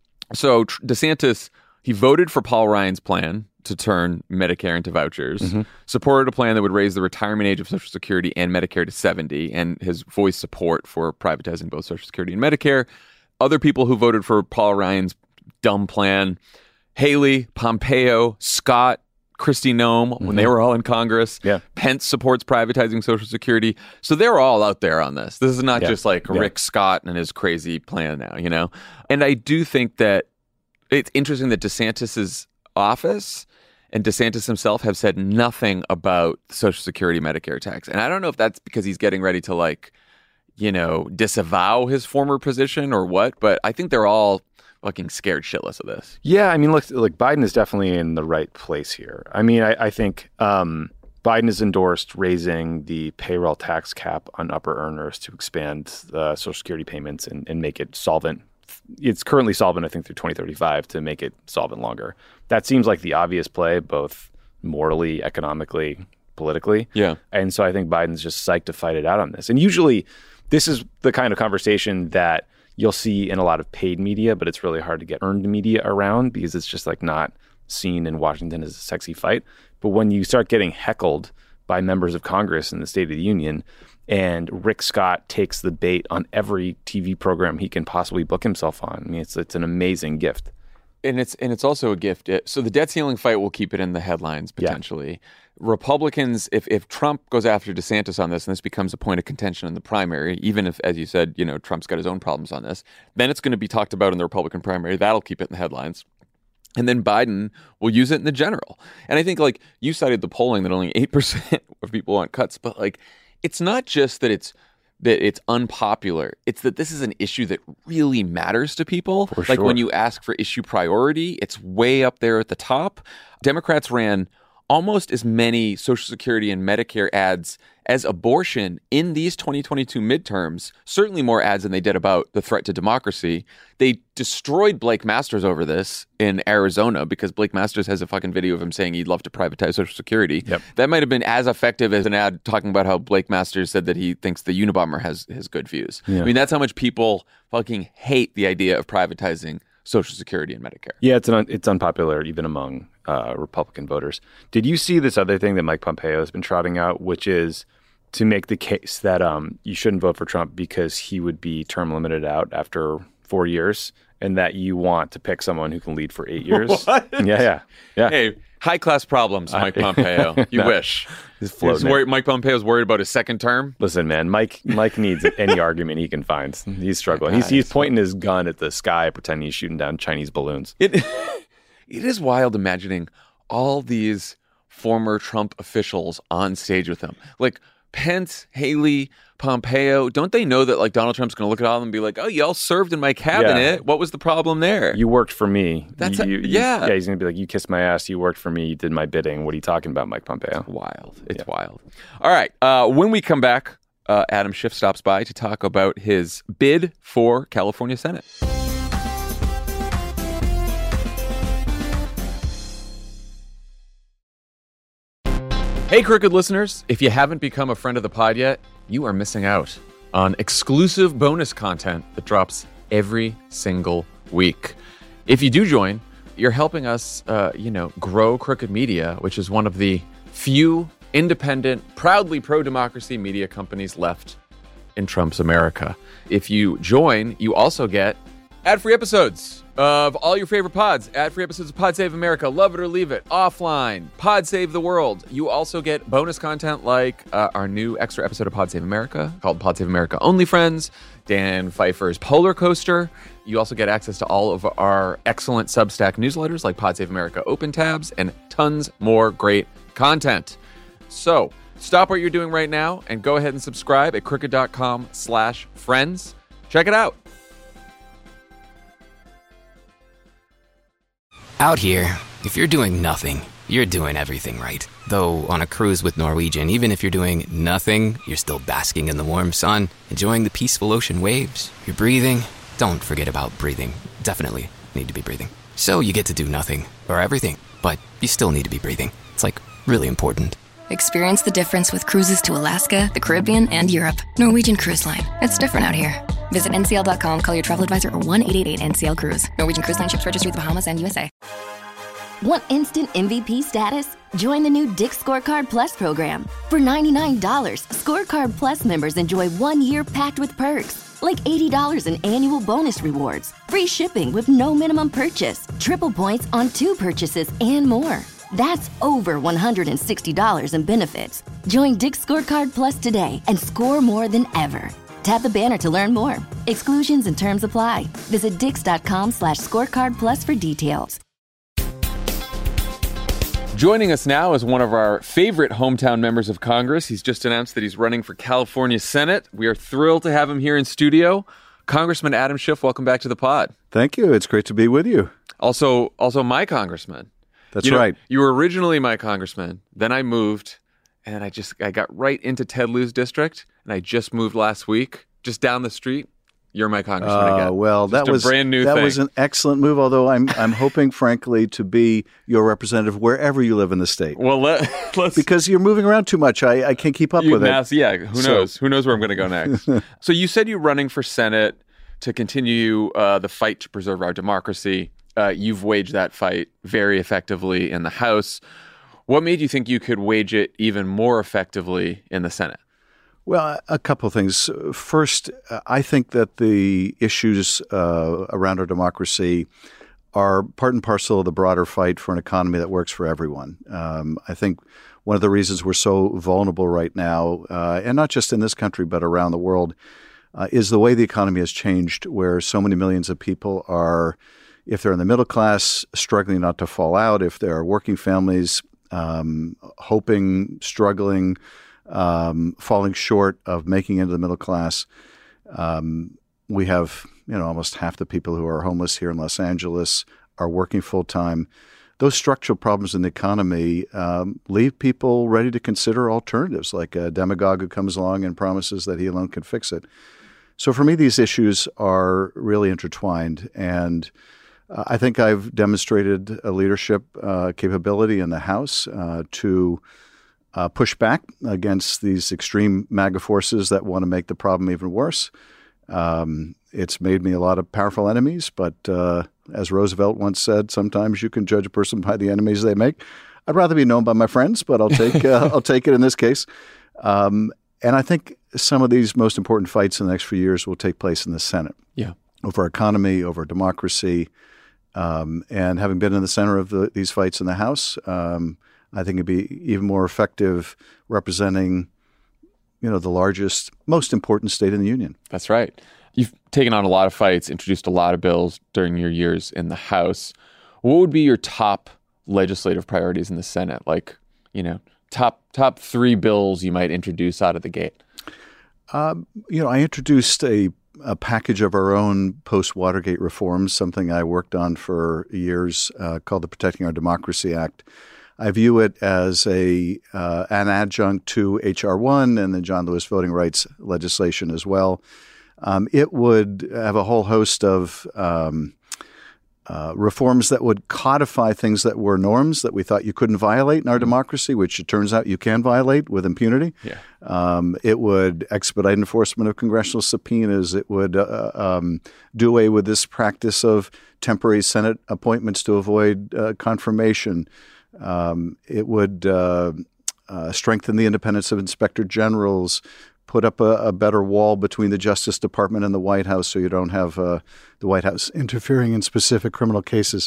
so DeSantis, he voted for Paul Ryan's plan to turn Medicare into vouchers, mm-hmm. supported a plan that would raise the retirement age of Social Security and Medicare to seventy, and has voiced support for privatizing both Social Security and Medicare. Other people who voted for Paul Ryan's dumb plan, Haley, Pompeo, Scott, Kristi Noem, when mm-hmm. they were all in Congress. Yeah. Pence supports privatizing Social Security. So they're all out there on this. This is not yeah. just like yeah. Rick Scott and his crazy plan now, you know? And I do think that it's interesting that DeSantis's office and DeSantis himself have said nothing about Social Security Medicare tax. And I don't know if that's because he's getting ready to, like, you know, disavow his former position or what, but I think they're all fucking scared shitless of this. Yeah, I mean, look, like Biden is definitely in the right place here. I mean, I, I think um, Biden has endorsed raising the payroll tax cap on upper earners to expand uh, Social Security payments and, and make it solvent. It's currently solvent, I think, through twenty thirty-five to make it solvent longer. That seems like the obvious play, both morally, economically, politically. Yeah. And so I think Biden's just psyched to fight it out on this. And usually this is the kind of conversation that you'll see in a lot of paid media, but it's really hard to get earned media around because it's just like not seen in Washington as a sexy fight. But when you start getting heckled by members of Congress in the State of the Union, and Rick Scott takes the bait on every T V program he can possibly book himself on, I mean, it's it's an amazing gift. And it's and it's also a gift. So the debt ceiling fight will keep it in the headlines potentially. Yeah. Republicans, if if Trump goes after DeSantis on this, and this becomes a point of contention in the primary, even if, as you said, you know, Trump's got his own problems on this, then it's going to be talked about in the Republican primary. That'll keep it in the headlines. And then Biden will use it in the general. And I think, like, you cited the polling that only eight percent of people want cuts, but, like, it's not just that it's that it's unpopular. It's that this is an issue that really matters to people. For like sure. When you ask for issue priority, it's way up there at the top. Democrats ran almost as many Social Security and Medicare ads as abortion in these twenty twenty-two midterms, certainly more ads than they did about the threat to democracy. They destroyed Blake Masters over this in Arizona because Blake Masters has a fucking video of him saying he'd love to privatize Social Security. Yep. That might have been as effective as an ad talking about how Blake Masters said that he thinks the Unabomber has, has good views. Yeah. I mean, that's how much people fucking hate the idea of privatizing Social Security and Medicare. Yeah, it's an, it's unpopular even among uh, Republican voters. Did you see this other thing that Mike Pompeo has been trotting out, which is to make the case that um, you shouldn't vote for Trump because he would be term limited out after four years and that you want to pick someone who can lead for eight years? What? Yeah, yeah, yeah. Hey, high-class problems, Mike Pompeo. You no, wish. He's floating. Worried, Mike Pompeo's worried about his second term? Listen, man, Mike Mike needs any argument he can find. He's struggling. He's, he's pointing his gun at the sky, pretending he's shooting down Chinese balloons. It, it is wild imagining all these former Trump officials on stage with him. Like Pence, Haley, Pompeo, don't they know that, like, Donald Trump's going to look at all of them and be like, oh, y'all served in my cabinet. Yeah. What was the problem there? You worked for me. That's you, a, you, yeah. Yeah, he's going to be like, you kissed my ass. You worked for me. You did my bidding. What are you talking about, Mike Pompeo? It's wild. It's yeah. wild. All right. Uh, when we come back, uh, Adam Schiff stops by to talk about his bid for California Senate. Hey, Crooked listeners, if you haven't become a friend of the pod yet, you are missing out on exclusive bonus content that drops every single week. If you do join, you're helping us, uh, you know, grow Crooked Media, which is one of the few independent, proudly pro-democracy media companies left in Trump's America. If you join, you also get ad-free episodes of all your favorite pods, ad-free episodes of Pod Save America, Love It or Leave It, Offline, Pod Save the World. You also get bonus content like uh, our new extra episode of Pod Save America called Pod Save America Only Friends, Dan Pfeiffer's Polar Coaster. You also get access to all of our excellent Substack newsletters like Pod Save America Open Tabs and tons more great content. So stop what you're doing right now and go ahead and subscribe at crooked.com slash friends. Check it out. Out here, if you're doing nothing, you're doing everything right. Though on a cruise with Norwegian, even if you're doing nothing, you're still basking in the warm sun, enjoying the peaceful ocean waves. You're breathing. Don't forget about breathing. Definitely need to be breathing. So you get to do nothing, or everything, but you still need to be breathing. It's like really important. Experience the difference with cruises to Alaska, the Caribbean, and Europe. Norwegian Cruise Line. It's different out here. Visit N C L dot com, call your travel advisor, or one eight eight eight N C L Cruise. Norwegian Cruise Line ships registry the Bahamas and U S A. Want instant M V P status? Join the new Dick's Scorecard Plus program. For ninety-nine dollars, Scorecard Plus members enjoy one year packed with perks, like eighty dollars in annual bonus rewards, free shipping with no minimum purchase, triple points on two purchases, and more. That's over one hundred sixty dollars in benefits. Join Dick's Scorecard Plus today and score more than ever. Tap the banner to learn more. Exclusions and terms apply. Visit dix.com slash scorecard plus for details. Joining us now is one of our favorite hometown members of Congress. He's just announced that he's running for California Senate. We are thrilled to have him here in studio. Congressman Adam Schiff, welcome back to the pod. Thank you. It's great to be with you. Also, also my congressman. That's you know, right. You were originally my congressman. Then I moved, and I just I got right into Ted Lieu's district, and I just moved last week, just down the street. You're my congressman uh, again. Well, just that was a brand new that thing. was an excellent move. Although I'm I'm hoping, frankly, to be your representative wherever you live in the state. Well, let, let's because you're moving around too much. I, I can't keep up you, with now, it. Yeah, who so. knows? Who knows where I'm going to go next? So you said you're running for Senate to continue uh, the fight to preserve our democracy. Uh, you've waged that fight very effectively in the House. What made you think you could wage it even more effectively in the Senate? Well, a couple of things. First, I think that the issues uh, around our democracy are part and parcel of the broader fight for an economy that works for everyone. Um, I think one of the reasons we're so vulnerable right now, uh, and not just in this country but around the world, uh, is the way the economy has changed, where so many millions of people are, if they're in the middle class, struggling not to fall out, if there are working families, um, hoping, struggling, um, falling short of making it into the middle class. Um, we have, you know, almost half the people who are homeless here in Los Angeles are working full time. Those structural problems in the economy um, leave people ready to consider alternatives, like a demagogue who comes along and promises that he alone can fix it. So for me, these issues are really intertwined, and uh, I think I've demonstrated a leadership uh, capability in the House uh, to uh, push back against these extreme MAGA forces that want to make the problem even worse. Um, it's made me a lot of powerful enemies, but uh, as Roosevelt once said, sometimes you can judge a person by the enemies they make. I'd rather be known by my friends, but I'll take uh, I'll take it in this case. Um, and I think some of these most important fights in the next few years will take place in the Senate. Yeah, over our economy, over democracy, um, and having been in the center of the, these fights in the House, um, I think it'd be even more effective representing, you know, the largest, most important state in the union. That's right. You've taken on a lot of fights, introduced a lot of bills during your years in the House. What would be your top legislative priorities in the Senate? Like, you know, top top three bills you might introduce out of the gate. Um, you know, I introduced a, a package of our own post-Watergate reforms, something I worked on for years, uh, called the Protecting Our Democracy Act. I view it as a uh, an adjunct to H R one and the John Lewis voting rights legislation as well. Um, it would have a whole host of um, uh, reforms that would codify things that were norms that we thought you couldn't violate in our democracy, which it turns out you can violate with impunity. Yeah. Um, it would expedite enforcement of congressional subpoenas. It would uh, um, do away with this practice of temporary Senate appointments to avoid uh, confirmation. Um, it would uh, uh, strengthen the independence of inspector generals, put up a, a better wall between the Justice Department and the White House so you don't have uh, the White House interfering in specific criminal cases,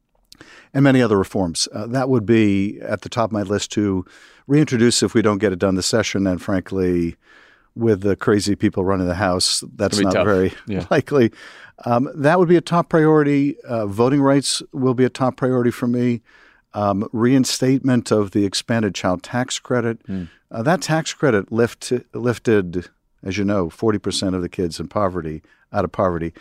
and many other reforms. Uh, that would be at the top of my list to reintroduce if we don't get it done this session. And frankly, with the crazy people running the House, that's not tough. very yeah. likely. Um, that would be a top priority. Uh, voting rights will be a top priority for me. Um, reinstatement of the expanded child tax credit. Mm. Uh, that tax credit lift, lifted, as you know, forty percent of the kids in poverty, out of poverty.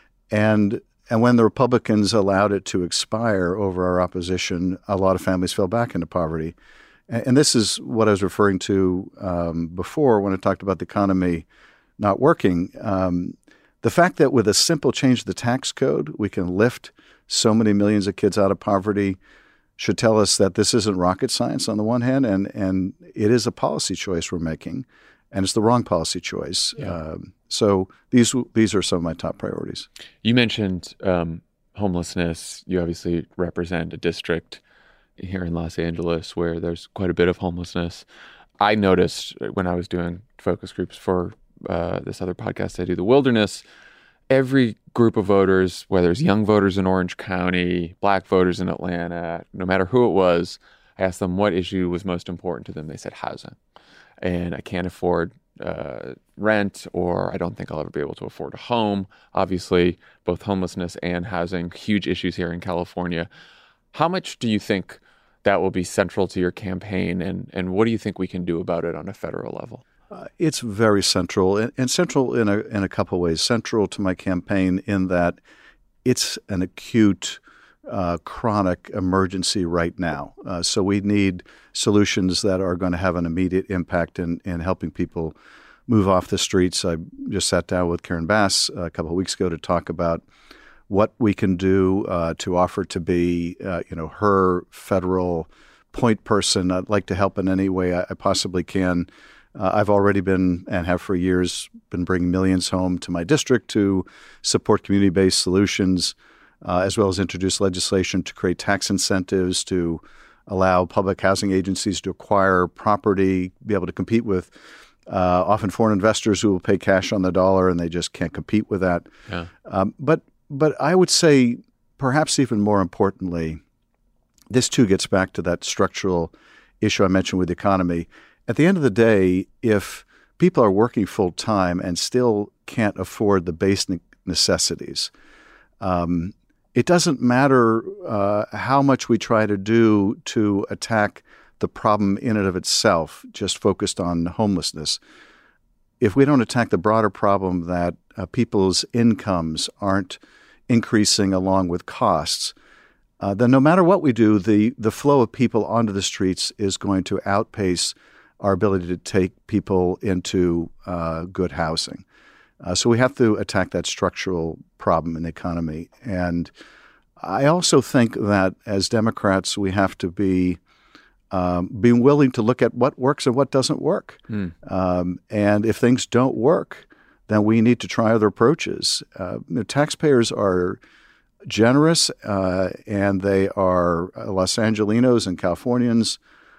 And and when the Republicans allowed it to expire over our opposition, a lot of families fell back into poverty. And, and this is what I was referring to um, before when I talked about the economy not working. Um, the fact that with a simple change to the tax code, we can lift so many millions of kids out of poverty should tell us that this isn't rocket science on the one hand, and, and it is a policy choice we're making, and it's the wrong policy choice. Yeah. Um, so these these are some of my top priorities. You mentioned um, homelessness. You obviously represent a district here in Los Angeles where there's quite a bit of homelessness. I noticed when I was doing focus groups for uh, this other podcast I do, The Wilderness, every group of voters, whether it's young voters in Orange County, black voters in Atlanta, no matter who it was, I asked them what issue was most important to them. They said housing. And I can't afford uh, rent, or I don't think I'll ever be able to afford a home. Obviously, both homelessness and housing, huge issues here in California. How much do you think that will be central to your campaign, and, and what do you think we can do about it on a federal level? Uh, it's very central, and, and central in a in a couple of ways. Central to my campaign in that it's an acute, uh, chronic emergency right now. Uh, so we need solutions that are going to have an immediate impact in, in helping people move off the streets. I just sat down with Karen Bass a couple of weeks ago to talk about what we can do uh, to offer to be, uh, you know, her federal point person. I'd like to help in any way I, I possibly can. Uh, I've already been, and have for years, been bringing millions home to my district to support community-based solutions, uh, as well as introduce legislation to create tax incentives to allow public housing agencies to acquire property, be able to compete with uh, often foreign investors who will pay cash on the dollar, and they just can't compete with that. Yeah. Um, but but I would say, perhaps even more importantly, this too gets back to that structural issue I mentioned with the economy. At the end of the day, if people are working full time and still can't afford the basic necessities, um, it doesn't matter uh, how much we try to do to attack the problem in and of itself, just focused on homelessness. If we don't attack the broader problem that uh, people's incomes aren't increasing along with costs, uh, then no matter what we do, the, the flow of people onto the streets is going to outpace our ability to take people into uh, good housing. Uh, so we have to attack that structural problem in the economy. And I also think that as Democrats, we have to be um, being willing to look at what works and what doesn't work. Mm. Um, and if things don't work, then we need to try other approaches. Uh, you know, taxpayers are generous, uh, and they are Los Angelinos and Californians.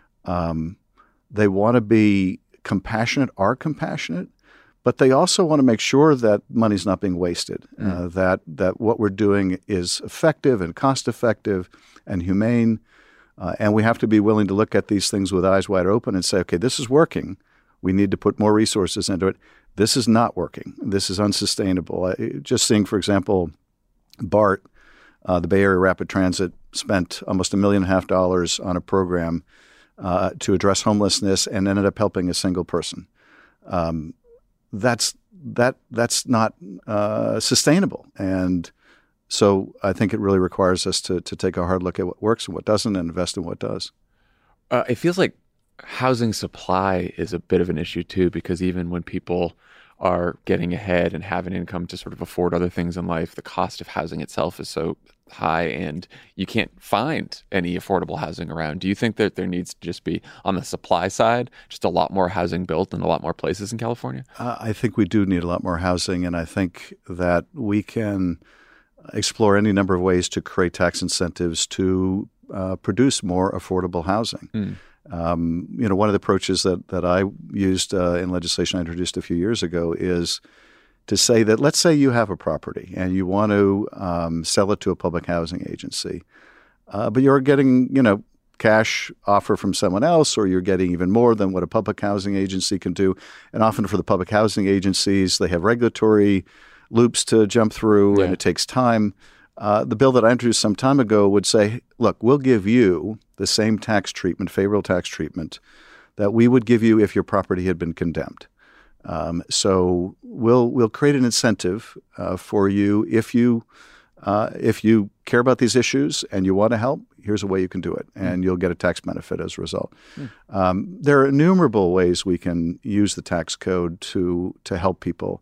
Um, They want to be compassionate, are compassionate, but they also want to make sure that money's not being wasted, mm. uh, that that what we're doing is effective and cost-effective and humane. Uh, and we have to be willing to look at these things with eyes wide open and say, okay, this is working. We need to put more resources into it. This is not working. This is unsustainable. I, just seeing, for example, BART, uh, the Bay Area Rapid Transit, spent almost a million and a half dollars on a program Uh, to address homelessness and ended up helping a single person. Um, that's that that's not uh, sustainable, and so I think it really requires us to to take a hard look at what works and what doesn't, and invest in what does. Uh, it feels like housing supply is a bit of an issue too, because even when people are getting ahead and have an income to sort of afford other things in life, the cost of housing itself is so high, and you can't find any affordable housing around. Do you think that there needs to just be, on the supply side, just a lot more housing built in a lot more places in California? Uh, I think we do need a lot more housing, and I think that we can explore any number of ways to create tax incentives to uh, produce more affordable housing. Mm. Um, you know, one of the approaches that, that I used uh, in legislation I introduced a few years ago is to say that, let's say you have a property and you want to um, sell it to a public housing agency, uh, but you're getting, you know, cash offer from someone else, or you're getting even more than what a public housing agency can do. And often for the public housing agencies, they have regulatory loops to jump through, yeah. and it takes time. Uh, the bill that I introduced some time ago would say, look, we'll give you the same tax treatment, favorable tax treatment, that we would give you if your property had been condemned. Um, so we'll we'll create an incentive uh, for you if you uh, if you care about these issues and you want to help. Here's a way you can do it, and mm. you'll get a tax benefit as a result. Mm. Um, there are innumerable ways we can use the tax code to to help people,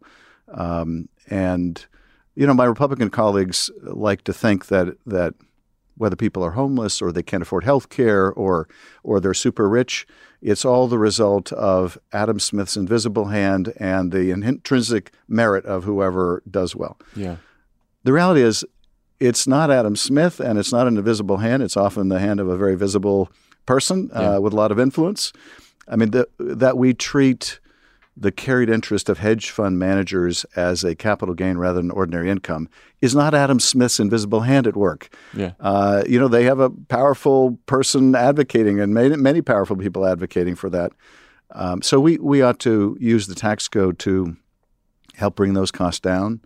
um, and you know, my Republican colleagues like to think that that whether people are homeless or they can't afford health care or or they're super rich, it's all the result of Adam Smith's invisible hand and the intrinsic merit of whoever does well. Yeah. The reality is it's not Adam Smith and it's not an invisible hand. It's often the hand of a very visible person yeah. uh, with a lot of influence. I mean, the, that we treat the carried interest of hedge fund managers as a capital gain rather than ordinary income is not Adam Smith's invisible hand at work. Yeah. Uh, you know, they have a powerful person advocating and many, many powerful people advocating for that. Um, so we, we ought to use the tax code to help bring those costs down.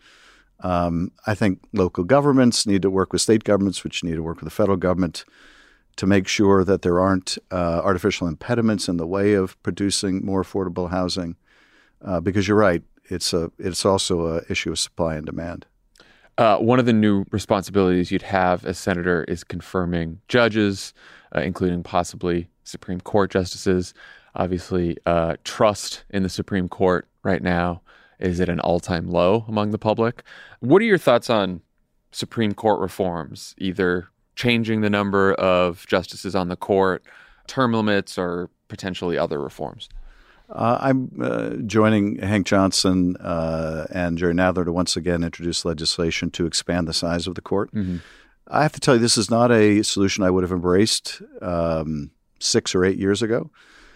Um, I think local governments need to work with state governments, which need to work with the federal government to make sure that there aren't uh, artificial impediments in the way of producing more affordable housing. Uh, because you're right, it's a it's also an issue of supply and demand. Uh, one of the new responsibilities you'd have as senator is confirming judges, uh, including possibly Supreme Court justices. Obviously, uh, trust in the Supreme Court right now is at an all-time low among the public. What are your thoughts on Supreme Court reforms, either changing the number of justices on the court, term limits, or potentially other reforms? Uh, I'm uh, joining Hank Johnson uh, and Jerry Nadler to once again introduce legislation to expand the size of the court. Mm-hmm. I have to tell you, this is not a solution I would have embraced um, six or eight years ago.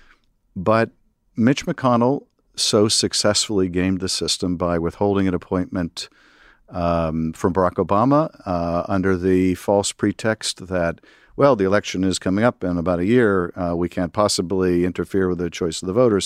But Mitch McConnell so successfully gamed the system by withholding an appointment um, from Barack Obama uh, under the false pretext that, well, the election is coming up in about a year. Uh, we can't possibly interfere with the choice of the voters.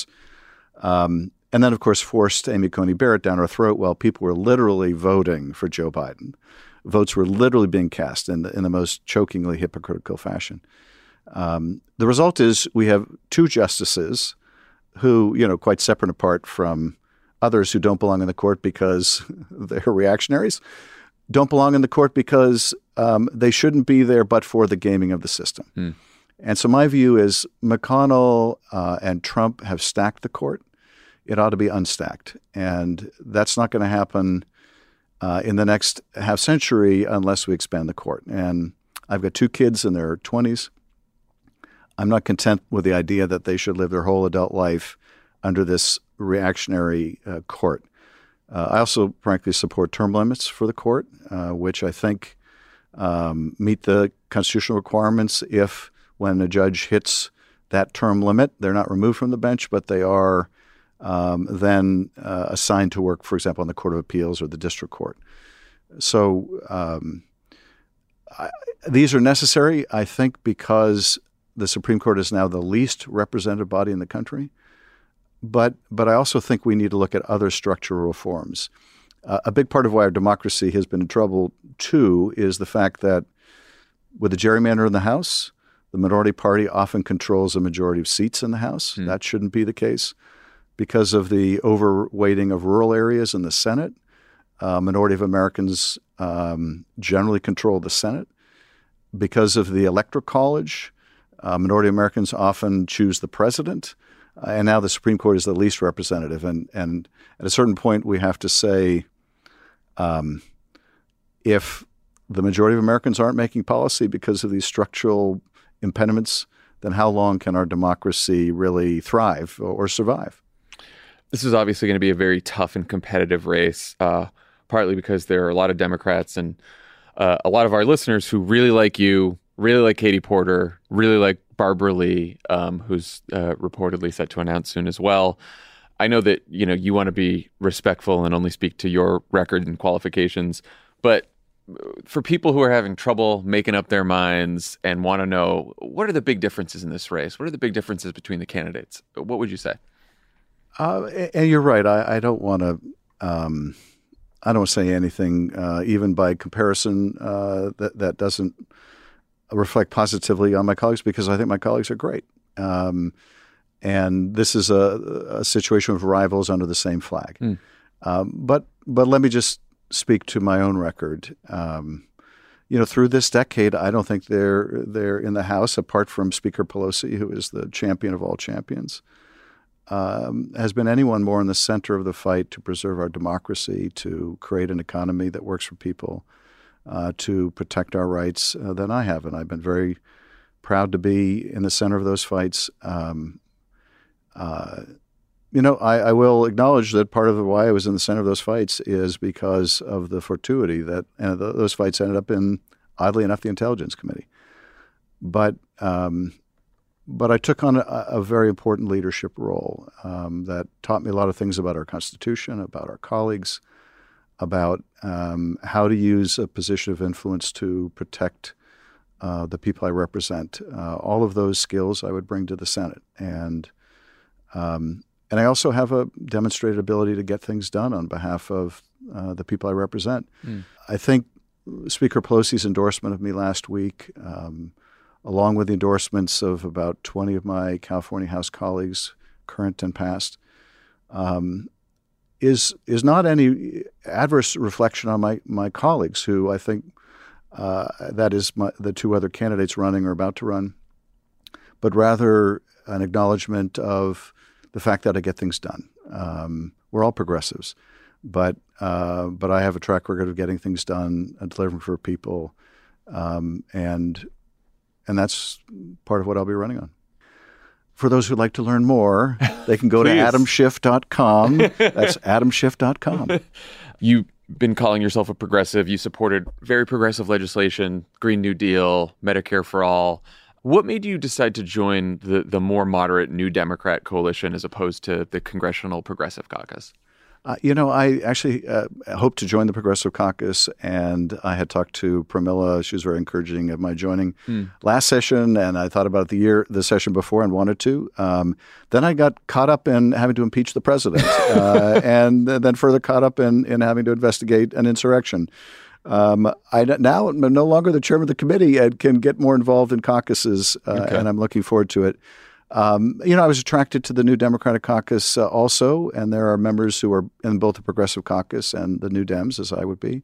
Um, and then, of course, forced Amy Coney Barrett down our throat while people were literally voting for Joe Biden. Votes were literally being cast in the, in the most chokingly hypocritical fashion. Um, the result is we have two justices who, you know, quite separate and apart from others who don't belong in the court because they're reactionaries, don't belong in the court because um, they shouldn't be there but for the gaming of the system. Hmm. And so my view is McConnell uh, and Trump have stacked the court. It ought to be unstacked. And that's not going to happen uh, in the next half century unless we expand the court. And I've got two kids in their twenties. I'm not content with the idea that they should live their whole adult life under this reactionary uh, court. Uh, I also, frankly, support term limits for the court, uh, which I think um, meet the constitutional requirements if, when a judge hits that term limit, they're not removed from the bench, but they are um, then uh, assigned to work, for example, on the Court of Appeals or the district court. So um, I, these are necessary, I think, because the Supreme Court is now the least representative body in the country. But but I also think we need to look at other structural reforms. Uh, a big part of why our democracy has been in trouble, too, is the fact that with the gerrymander in the House, the minority party often controls a majority of seats in the House. Mm. That shouldn't be the case. Because of the overweighting of rural areas in the Senate, a minority of Americans um, generally control the Senate. Because of the Electoral College, a minority of Americans often choose the president. Uh, and now the Supreme Court is the least representative. And, and at a certain point, we have to say, um, if the majority of Americans aren't making policy because of these structural impediments, then how long can our democracy really thrive or, or survive? This is obviously going to be a very tough and competitive race, uh, partly because there are a lot of Democrats and uh, a lot of our listeners who really like you, really like Katie Porter, really like Barbara Lee, um, who's uh, reportedly set to announce soon as well. I know that, you know, you want to be respectful and only speak to your record and qualifications, but for people who are having trouble making up their minds and want to know, what are the big differences in this race? What are the big differences between the candidates? What would you say? Uh, and you're right. I, I don't want to. Um, I don't say anything, uh, even by comparison, uh, that that doesn't reflect positively on my colleagues, because I think my colleagues are great. Um, and this is a, a situation of rivals under the same flag. Mm. Um, but but let me just speak to my own record. Um, you know, through this decade, I don't think they're they're in the House, apart from Speaker Pelosi, who is the champion of all champions, um, has been anyone more in the center of the fight to preserve our democracy, to create an economy that works for people, uh, to protect our rights uh, than I have. And I've been very proud to be in the center of those fights. Um, uh, You know, I, I will acknowledge that part of why I was in the center of those fights is because of the fortuity that and the, those fights ended up in, oddly enough, the Intelligence Committee. But um, but I took on a, a very important leadership role um, that taught me a lot of things about our Constitution, about our colleagues, about um, how to use a position of influence to protect uh, the people I represent. Uh, all of those skills I would bring to the Senate. And um And I also have a demonstrated ability to get things done on behalf of uh, the people I represent. Mm. I think Speaker Pelosi's endorsement of me last week, um, along with the endorsements of about twenty of my California House colleagues, current and past, um, is is not any adverse reflection on my, my colleagues, who I think uh, that is my, the two other candidates running or about to run, but rather an acknowledgement of the fact that I get things done. Um, we're all progressives, but uh, but I have a track record of getting things done and delivering for people, um, and and that's part of what I'll be running on. For those who'd like to learn more, they can go to adam schiff dot com. That's adam schiff dot com. You've been calling yourself a progressive. You supported very progressive legislation, Green New Deal, Medicare for All. What made you decide to join the, the more moderate New Democrat coalition as opposed to the Congressional Progressive Caucus? Uh, you know, I actually uh, hoped to join the Progressive Caucus, and I had talked to Pramila. She was very encouraging of my joining hmm. last session, and I thought about the year, the session before, and wanted to. Um, then I got caught up in having to impeach the president, uh, and then further caught up in, in having to investigate an insurrection. Um, I now am no longer the chairman of the committee and can get more involved in caucuses, uh, okay. and I'm looking forward to it. Um, you know, I was attracted to the New Democratic Caucus uh, also, and there are members who are in both the Progressive Caucus and the New Dems, as I would be,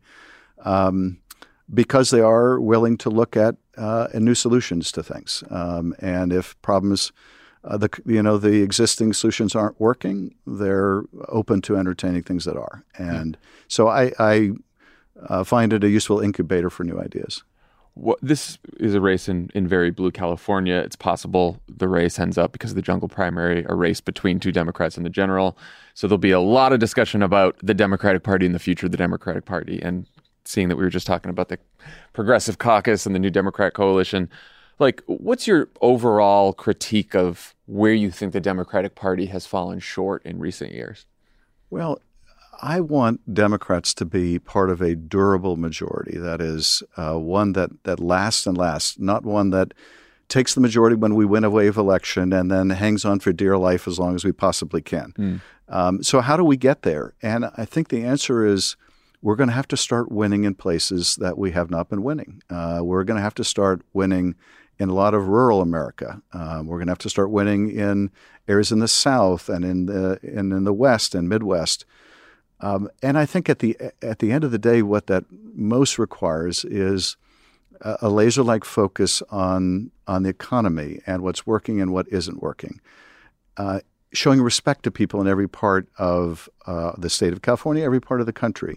um, because they are willing to look at uh, new solutions to things. Um, and if problems, uh, the you know, the existing solutions aren't working, they're open to entertaining things that are. And mm-hmm. so I. I Uh, find it a useful incubator for new ideas. Well, this is a race in, in very blue California. It's possible the race ends up, because of the jungle primary, a race between two Democrats in the general. So there'll be a lot of discussion about the Democratic Party and the future of the Democratic Party. And seeing that we were just talking about the Progressive Caucus and the New Democrat Coalition, like, what's your overall critique of where you think the Democratic Party has fallen short in recent years? Well, I want Democrats to be part of a durable majority. That is uh, one that, that lasts and lasts, not one that takes the majority when we win a wave election and then hangs on for dear life as long as we possibly can. Mm. Um, so how do we get there? And I think the answer is we're going to have to start winning in places that we have not been winning. Uh, we're going to have to start winning in a lot of rural America. Um, we're going to have to start winning in areas in the South and in the in, in the West and Midwest. Um, and I think at the at the end of the day, what that most requires is a, a laser-like focus on on the economy and what's working and what isn't working, uh, showing respect to people in every part of uh, the state of California, every part of the country.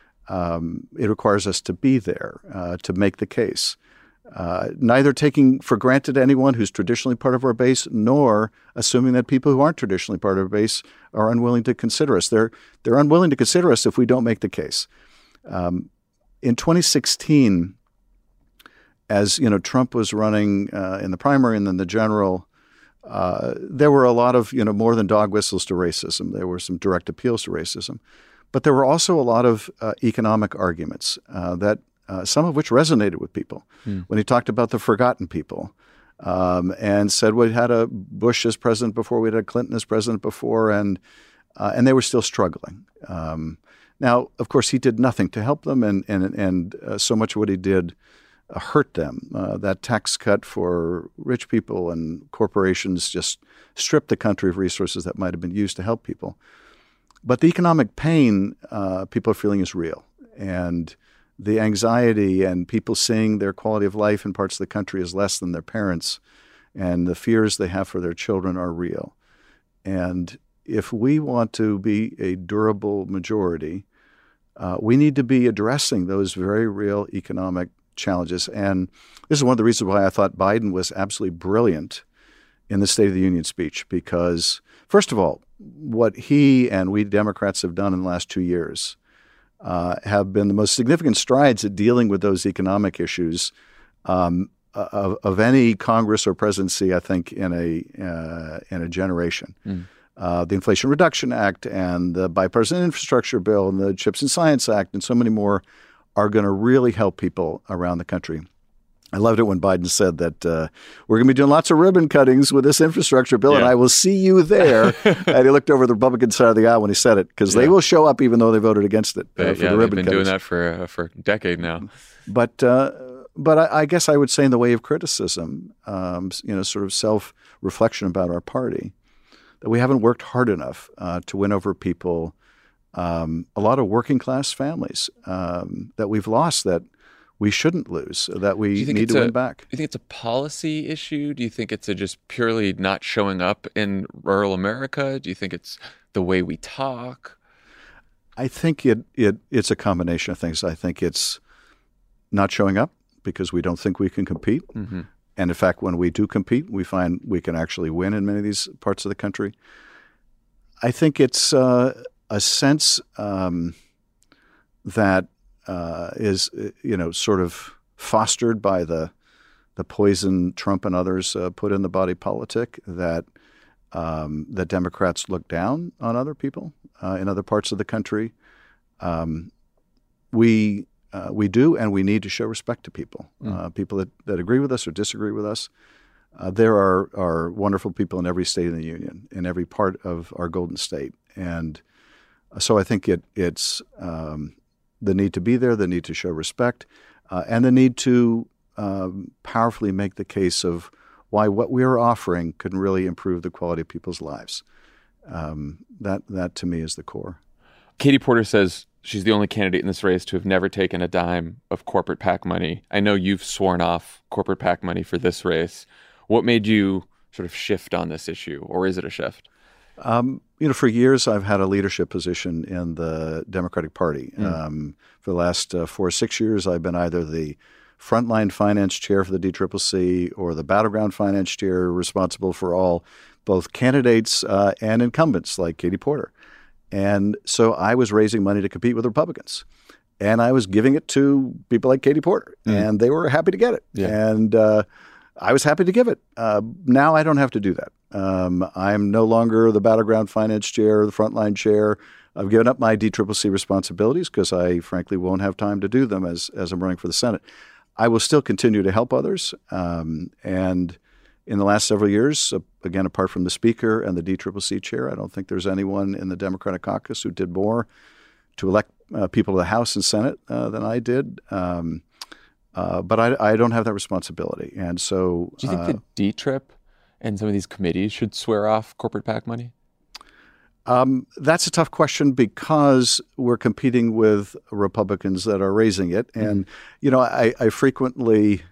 Um, it requires us to be there uh, to make the case. Uh, neither taking for granted anyone who's traditionally part of our base, nor assuming that people who aren't traditionally part of our base are unwilling to consider us. They're they're unwilling to consider us if we don't make the case. Um, in twenty sixteen, as you know, Trump was running uh, in the primary and then the general. Uh, there were a lot of, you know, more than dog whistles to racism. There were some direct appeals to racism. But there were also a lot of uh, economic arguments uh, that uh, some of which resonated with people. Mm. When he talked about the forgotten people um, and said we had a Bush as president before, we had a Clinton as president before, and uh, and they were still struggling. Um, now, of course, he did nothing to help them, and and and uh, so much of what he did uh, hurt them. Uh, that tax cut for rich people and corporations just stripped the country of resources that might have been used to help people. But the economic pain uh, people are feeling is real, and the anxiety and people seeing their quality of life in parts of the country is less than their parents, and the fears they have for their children are real. And if we want to be a durable majority, uh, we need to be addressing those very real economic challenges. And this is one of the reasons why I thought Biden was absolutely brilliant in the State of the Union speech, because, first of all, what he and we Democrats have done in the last two years uh, have been the most significant strides at dealing with those economic issues um, of, of any Congress or presidency, I think, in a uh, in a generation. Mm. Uh, the Inflation Reduction Act and the Bipartisan Infrastructure Bill and the CHIPS and Science Act and so many more are going to really help people around the country. I loved it when Biden said that uh, we're going to be doing lots of ribbon cuttings with this infrastructure bill, yeah. and I will see you there. And he looked over the Republican side of the aisle when he said it, because yeah. they will show up even though they voted against it uh, they, for yeah, the ribbon they've been cuttings. doing that for uh, for a decade now. But uh, but I, I guess I would say in the way of criticism, um, you know, sort of self-reflection about our party, that we haven't worked hard enough uh, to win over people, um, a lot of working class families um, that we've lost that we shouldn't lose, that we need to a, win back. Do you think it's a policy issue? Do you think it's a just purely not showing up in rural America? Do you think it's the way we talk? I think it, it it's a combination of things. I think it's not showing up because we don't think we can compete. Mm-hmm. And in fact, when we do compete, we find we can actually win in many of these parts of the country. I think it's uh, a sense um, that Uh, is, you know, sort of fostered by the the poison Trump and others uh, put in the body politic, that um, that Democrats look down on other people uh, in other parts of the country. Um, we uh, we do, and we need to show respect to people, mm. uh, people that, that agree with us or disagree with us. Uh, there are are wonderful people in every state in the union, in every part of our Golden State, and so I think it it's. Um, The need to be there, the need to show respect, uh, and the need to um, powerfully make the case of why what we are offering can really improve the quality of people's lives. Um, that, that to me, is the core. Katie Porter says she's the only candidate in this race to have never taken a dime of corporate PAC money. I know you've sworn off corporate PAC money for this race. What made you sort of shift on this issue, or is it a shift? Um, you know, for years I've had a leadership position in the Democratic Party. Mm. Um, for the last uh, four or six years, I've been either the frontline finance chair for the D C C C or the battleground finance chair, responsible for all both candidates uh, and incumbents like Katie Porter. And so I was raising money to compete with Republicans, and I was giving it to people like Katie Porter, mm. and they were happy to get it. Yeah. And uh, I was happy to give it. Uh, now I don't have to do that. Um, I'm no longer the battleground finance chair, the frontline chair. I've given up my D C C C responsibilities because I frankly won't have time to do them as as I'm running for the Senate. I will still continue to help others. Um, and in the last several years, uh, again, apart from the Speaker and the D C C C chair, I don't think there's anyone in the Democratic caucus who did more to elect uh, people to the House and Senate uh, than I did. Um, uh, but I, I don't have that responsibility. And so do you think uh, the D T R I P and some of these committees should swear off corporate PAC money? Um, that's a tough question because we're competing with Republicans that are raising it. And, mm-hmm. you know, I, I frequently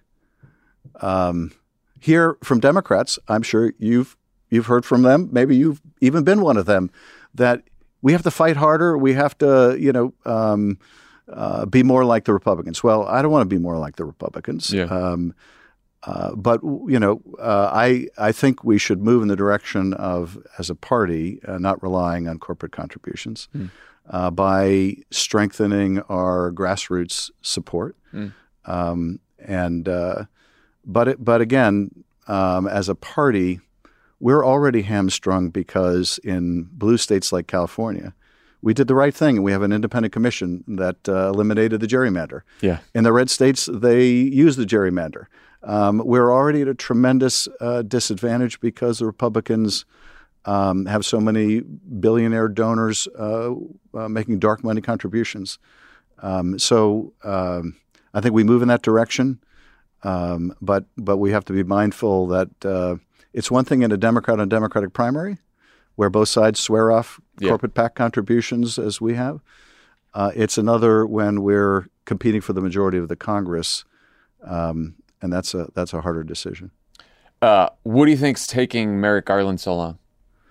um, hear from Democrats, I'm sure you've you've heard from them, maybe you've even been one of them, that we have to fight harder, we have to, you know, um, uh, be more like the Republicans. Well, I don't want to be more like the Republicans. Yeah. Um, Uh, but, you know, uh, I I think we should move in the direction of, as a party, uh, not relying on corporate contributions mm. uh, by strengthening our grassroots support mm. um, And uh, but it, but again, um, as a party, we're already hamstrung because in blue states like California, we did the right thing, and we have an independent commission that uh, eliminated the gerrymander. Yeah. In the red states, they use the gerrymander. Um, we're already at a tremendous uh, disadvantage because the Republicans um, have so many billionaire donors uh, uh, making dark money contributions. Um, so um, I think we move in that direction, um, but but we have to be mindful that uh, it's one thing in a Democrat on Democratic primary, where both sides swear off Yeah. corporate PAC contributions as we have. Uh, it's another when we're competing for the majority of the Congress, um, and that's a that's a harder decision. Uh, what do you think's taking Merrick Garland so long?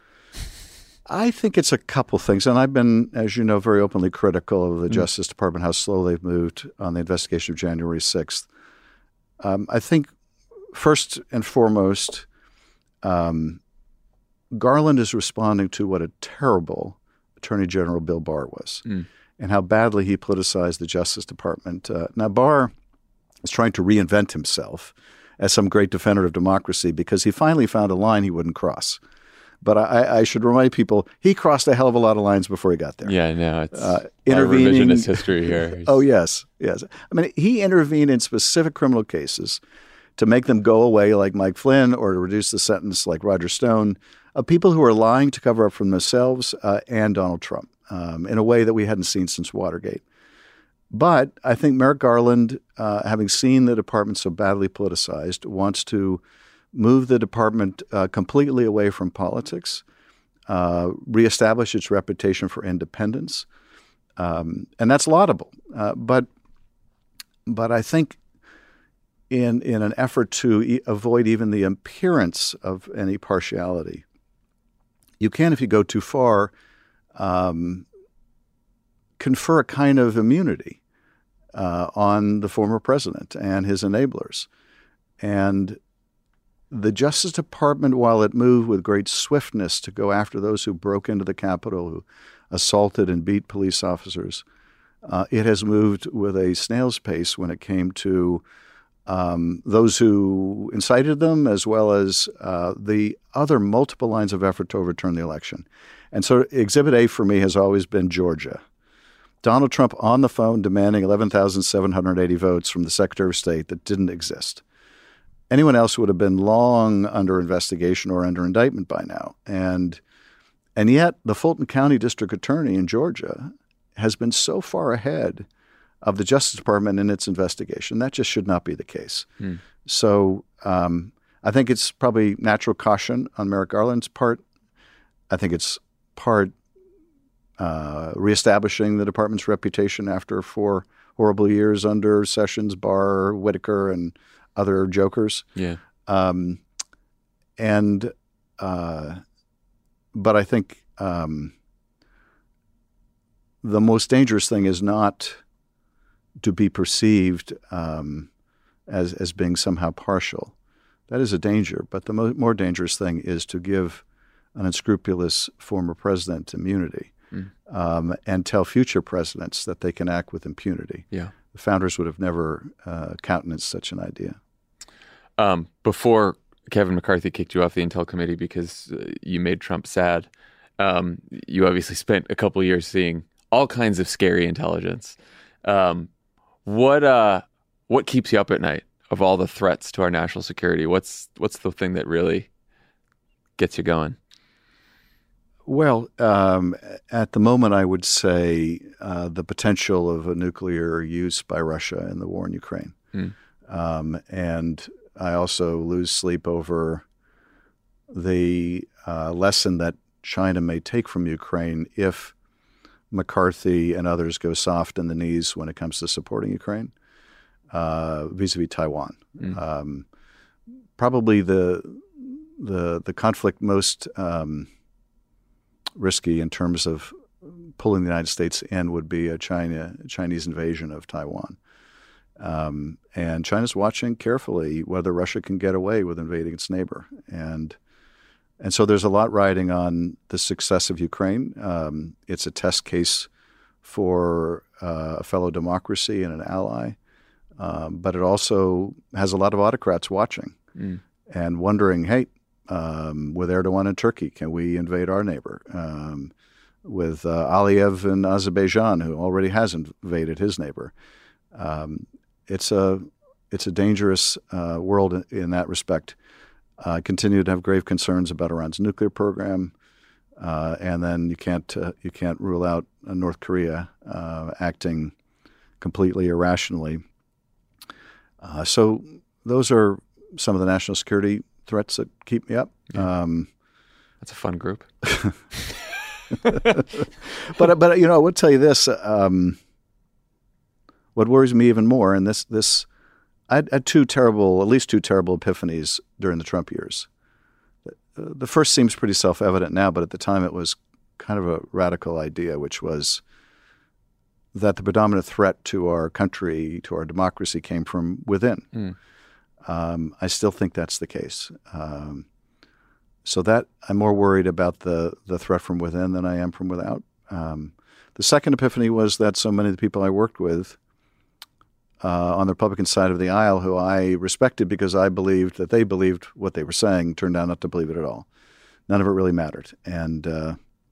I think it's a couple things, and I've been, as you know, very openly critical of the Mm. Justice Department, how slow they've moved on the investigation of January sixth. Um, I think first and foremost, um, Garland is responding to what a terrible Attorney General Bill Barr was Mm. and how badly he politicized the Justice Department. Uh, now, Barr is trying to reinvent himself as some great defender of democracy because he finally found a line he wouldn't cross. But I, I should remind people, he crossed a hell of a lot of lines before he got there. Yeah, no, it's uh, intervening revisionist history here. Oh, yes, yes. I mean, he intervened in specific criminal cases to make them go away like Mike Flynn or to reduce the sentence like Roger Stone, of people who are lying to cover up for themselves uh, and Donald Trump um, in a way that we hadn't seen since Watergate. But I think Merrick Garland, uh, having seen the department so badly politicized, wants to move the department uh, completely away from politics, uh, reestablish its reputation for independence. Um, and that's laudable. Uh, but but I think in in an effort to e- avoid even the appearance of any partiality, you can, if you go too far, um, confer a kind of immunity uh, on the former president and his enablers. And the Justice Department, while it moved with great swiftness to go after those who broke into the Capitol, who assaulted and beat police officers, uh, it has moved with a snail's pace when it came to um, those who incited them, as well as uh, the other multiple lines of effort to overturn the election. And so Exhibit A for me has always been Georgia. Donald Trump on the phone demanding eleven thousand seven hundred eighty votes from the Secretary of State that didn't exist. Anyone else would have been long under investigation or under indictment by now. And and yet the Fulton County District Attorney in Georgia has been so far ahead of the Justice Department in its investigation. That just should not be the case. Hmm. So um, I think it's probably natural caution on Merrick Garland's part. I think it's part uh, reestablishing the department's reputation after four horrible years under Sessions, Barr, Whitaker, and other jokers. Yeah. Um, and, uh, but I think um, the most dangerous thing is not to be perceived um, as, as being somehow partial. That is a danger. But the mo- more dangerous thing is to give an unscrupulous former president immunity Mm. um, and tell future presidents that they can act with impunity. Yeah. The founders would have never uh, countenanced such an idea. Um, before Kevin McCarthy kicked you off the Intel Committee because uh, you made Trump sad, um, you obviously spent a couple years seeing all kinds of scary intelligence. Um, what uh, what keeps you up at night of all the threats to our national security? What's what's the thing that really gets you going? Well, um, at the moment, I would say uh, the potential of a nuclear use by Russia in the war in Ukraine. Mm. Um, and I also lose sleep over the uh, lesson that China may take from Ukraine if McCarthy and others go soft in the knees when it comes to supporting Ukraine uh, vis-a-vis Taiwan. Mm. Um, probably the the the conflict most um, risky in terms of pulling the United States in would be a China Chinese invasion of Taiwan. Um, and China's watching carefully whether Russia can get away with invading its neighbor. And and so there's a lot riding on the success of Ukraine. Um, it's a test case for uh, a fellow democracy and an ally. Um, but it also has a lot of autocrats watching Mm. and wondering, hey, um, with Erdogan in Turkey, can we invade our neighbor? Um, with uh, Aliyev in Azerbaijan, who already has invaded his neighbor. Um, it's a it's a dangerous uh, world in, in that respect. I uh, continue to have grave concerns about Iran's nuclear program, uh, and then you can't uh, you can't rule out uh, North Korea uh, acting completely irrationally. Uh, so those are some of the national security threats that keep me up. Yeah. Um, That's a fun group. but but you know, I would tell you this. Um, what worries me even more, and this this, I had, had two terrible, at least two terrible epiphanies during the Trump years. The first seems pretty self-evident now, but at the time it was kind of a radical idea, which was that the predominant threat to our country, to our democracy, came from within. Mm. Um, I still think that's the case. Um, so that I'm more worried about the the threat from within than I am from without. Um, the second epiphany was that so many of the people I worked with uh, on the Republican side of the aisle, who I respected because I believed that they believed what they were saying, turned out not to believe it at all. None of it really mattered. And uh,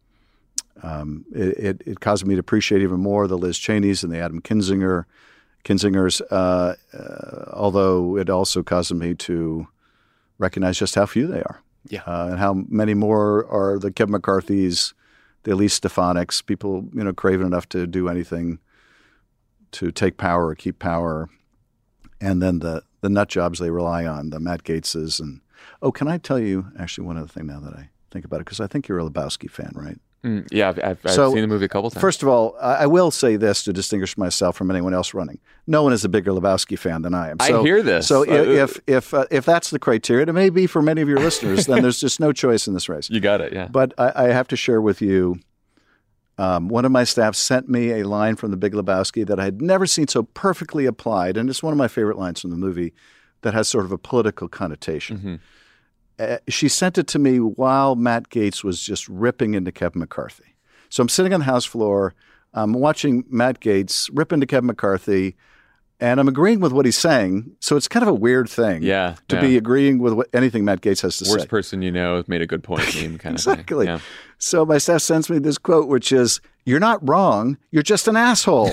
um, it, it, it caused me to appreciate even more the Liz Cheneys and the Adam Kinzinger, Kinzingers, uh, uh, although it also caused me to recognize just how few they are. Yeah. Uh, and how many more are the Kevin McCarthys, the Elise Stefanik's, people, you know, craven enough to do anything to take power or keep power, and then the the nut jobs they rely on, the Matt Gaetzes. And oh, can I tell you actually one other thing now that I think about it, because I think you're a Lebowski fan, right? Mm, yeah, I've, I've, so, I've seen the movie a couple times. First of all, I, I will say this to distinguish myself from anyone else running. No one is a bigger Lebowski fan than I am. So, I hear this. So uh, if if uh, if that's the criteria, and it may be for many of your listeners, then there's just no choice in this race. You got it, yeah. But I, I have to share with you, um, one of my staff sent me a line from The Big Lebowski that I had never seen so perfectly applied, and it's one of my favorite lines from the movie that has sort of a political connotation. Mm-hmm. Uh, she sent it to me while Matt Gaetz was just ripping into Kevin McCarthy. So I'm sitting on the House floor, I'm watching Matt Gaetz rip into Kevin McCarthy, and I'm agreeing with what he's saying. So it's kind of a weird thing yeah, to yeah. be agreeing with what, anything Matt Gaetz has to Worst say. Worst person you know made a good point meme kind exactly. of thing. Yeah. So my staff sends me this quote, which is, "You're not wrong, you're just an asshole."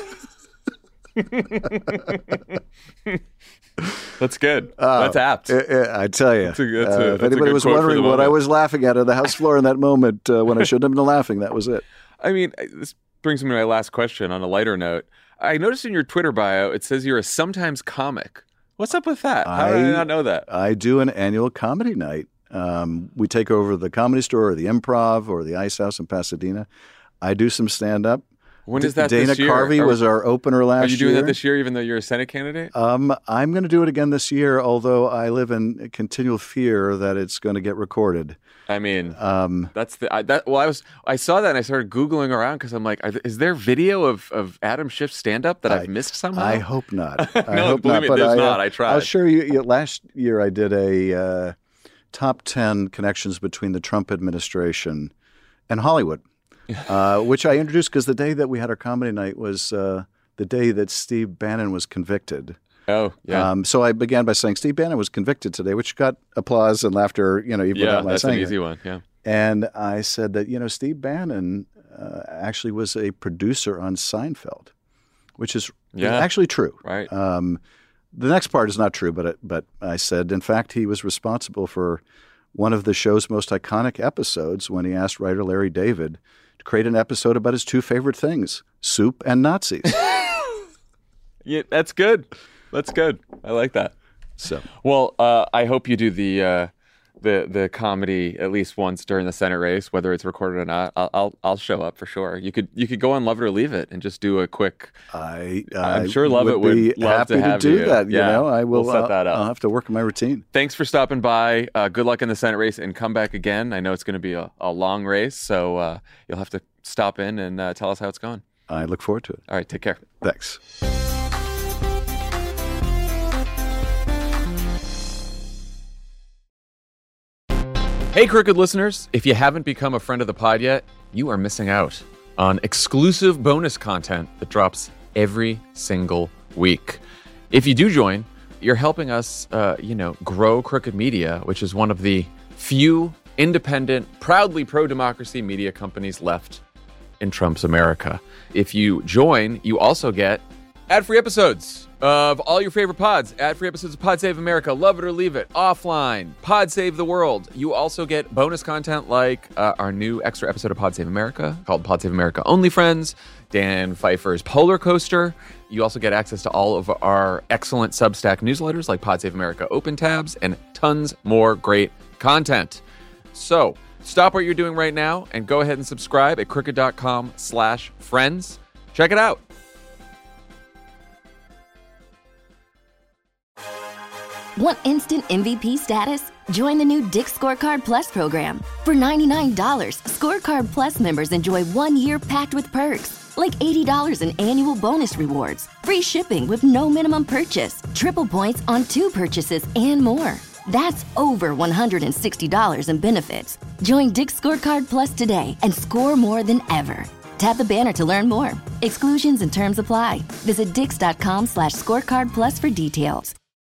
That's good. Uh, that's apt. Uh, I tell you. That's a, that's uh, a, if that's anybody a was quote wondering what moment. I was laughing at on the House floor in that moment uh, when I shouldn't have been laughing, that was it. I mean, this brings me to my last question on a lighter note. I noticed in your Twitter bio, it says you're a sometimes comic. What's up with that? How I, did I not know that? I do an annual comedy night. Um, we take over the Comedy Store or the Improv or the Ice House in Pasadena. I do some stand-up. When is that Dana this year? Carvey Are, was our opener last year. Are you doing year. that this year, even though you're a Senate candidate? Um, I'm going to do it again this year, although I live in continual fear that it's going to get recorded. I mean, um, that's the I, that. Well, I was I saw that and I started Googling around because I'm like, are, is there video of, of Adam Schiff's stand-up that I, I've missed somehow? I hope not. no, I hope believe not, me, but there's I, not. I tried. I'll share you, you. Last year, I did a uh, top ten connections between the Trump administration and Hollywood. uh, which I introduced because the day that we had our comedy night was uh, the day that Steve Bannon was convicted. Oh, yeah. Um, so I began by saying Steve Bannon was convicted today, which got applause and laughter, you know, even yeah, without my that's saying an easy it. one, yeah. And I said that, you know, Steve Bannon uh, actually was a producer on Seinfeld, which is yeah. actually true. Right. Um, the next part is not true, but it, but I said, in fact, he was responsible for one of the show's most iconic episodes when he asked writer Larry David to create an episode about his two favorite things, soup and Nazis. Yeah, that's good. That's good. I like that. So, well, uh, I hope you do the uh, the the comedy at least once during the Senate race, whether it's recorded or not. I'll I'll, I'll show up for sure. You could you could go on Love It or Leave It and just do a quick. I I'm I sure Love would It would be love happy to have do you. that. You yeah, know, I will we'll set I'll, that up. I'll have to work on my routine. Thanks for stopping by. Uh, good luck in the Senate race and come back again. I know it's going to be a, a long race, so uh, you'll have to stop in and uh, tell us how it's going. I look forward to it. All right, take care. Thanks. Hey, Crooked listeners, if you haven't become a friend of the pod yet, you are missing out on exclusive bonus content that drops every single week. If you do join, you're helping us, uh, you know, grow Crooked Media, which is one of the few independent, proudly pro-democracy media companies left in Trump's America. If you join, you also get ad-free episodes of all your favorite pods, ad-free episodes of Pod Save America, Love It or Leave It, Offline, Pod Save the World. You also get bonus content like uh, our new extra episode of Pod Save America called Pod Save America Only Friends, Dan Pfeiffer's Polar Coaster. You also get access to all of our excellent Substack newsletters like Pod Save America Open Tabs and tons more great content. So stop what you're doing right now and go ahead and subscribe at crooked.com slash friends. Check it out. Want instant M V P status? Join the new Dick's Scorecard Plus program. For ninety-nine dollars, Scorecard Plus members enjoy one year packed with perks, like eighty dollars in annual bonus rewards, free shipping with no minimum purchase, triple points on two purchases, and more. That's over one hundred sixty dollars in benefits. Join Dick's Scorecard Plus today and score more than ever. Tap the banner to learn more. Exclusions and terms apply. Visit dix.com slash scorecard plus for details.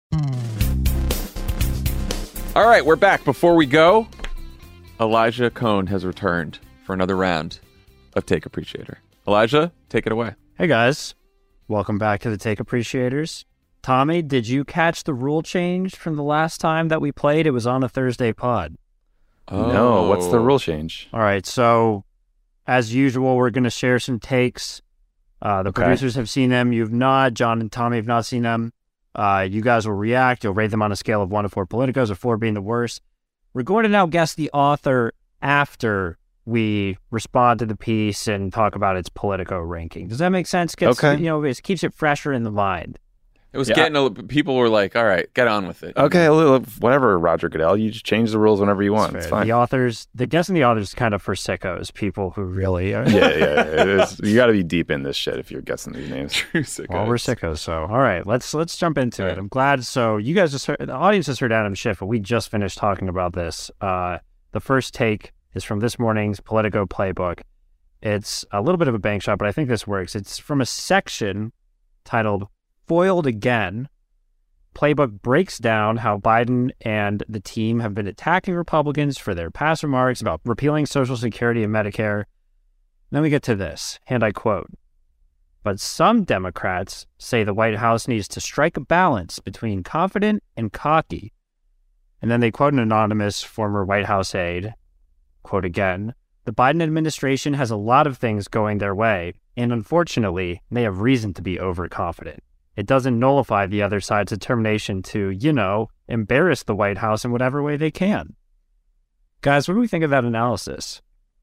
All right, we're back. Before we go, Elijah Cohn has returned for another round of Take Appreciator. Elijah, take it away. Hey, guys. Welcome back to the Take Appreciators. Tommy, did you catch the rule change from the last time that we played? It was on a Thursday pod. Oh. No, what's the rule change? All right, so as usual, we're going to share some takes. Uh, the okay. producers have seen them. You've not. John and Tommy have not seen them. Uh, you guys will react. You'll rate them on a scale of one to four Politicos, or four being the worst. We're going to now guess the author after we respond to the piece and talk about its Politico ranking. Does that make sense? Gets, okay. You know, it keeps it fresher in the mind. It was yeah. getting a, people were like, all right, get on with it. Okay, a little, whatever, Roger Goodell. You just change the rules whenever you want. It's fine. The authors, the guessing the authors is kind of for sickos, people who really are. yeah, yeah. It is. You got to be deep in this shit if you're guessing these names. True sickos. Well, we're sickos, so all right, let's let's jump into yeah. it. I'm glad. So you guys just heard, the audience has heard Adam Schiff, but we just finished talking about this. Uh, the first take is from this morning's Politico playbook. It's a little bit of a bank shot, but I think this works. It's from a section titled "Foiled Again." Playbook breaks down how Biden and the team have been attacking Republicans for their past remarks about repealing Social Security and Medicare. Then we get to this, and I quote, "But some Democrats say the White House needs to strike a balance between confident and cocky." And then they quote an anonymous former White House aide, quote again, "The Biden administration has a lot of things going their way, and unfortunately, they have reason to be overconfident. It doesn't nullify the other side's determination to, you know, embarrass the White House in whatever way they can." Guys, what do we think of that analysis?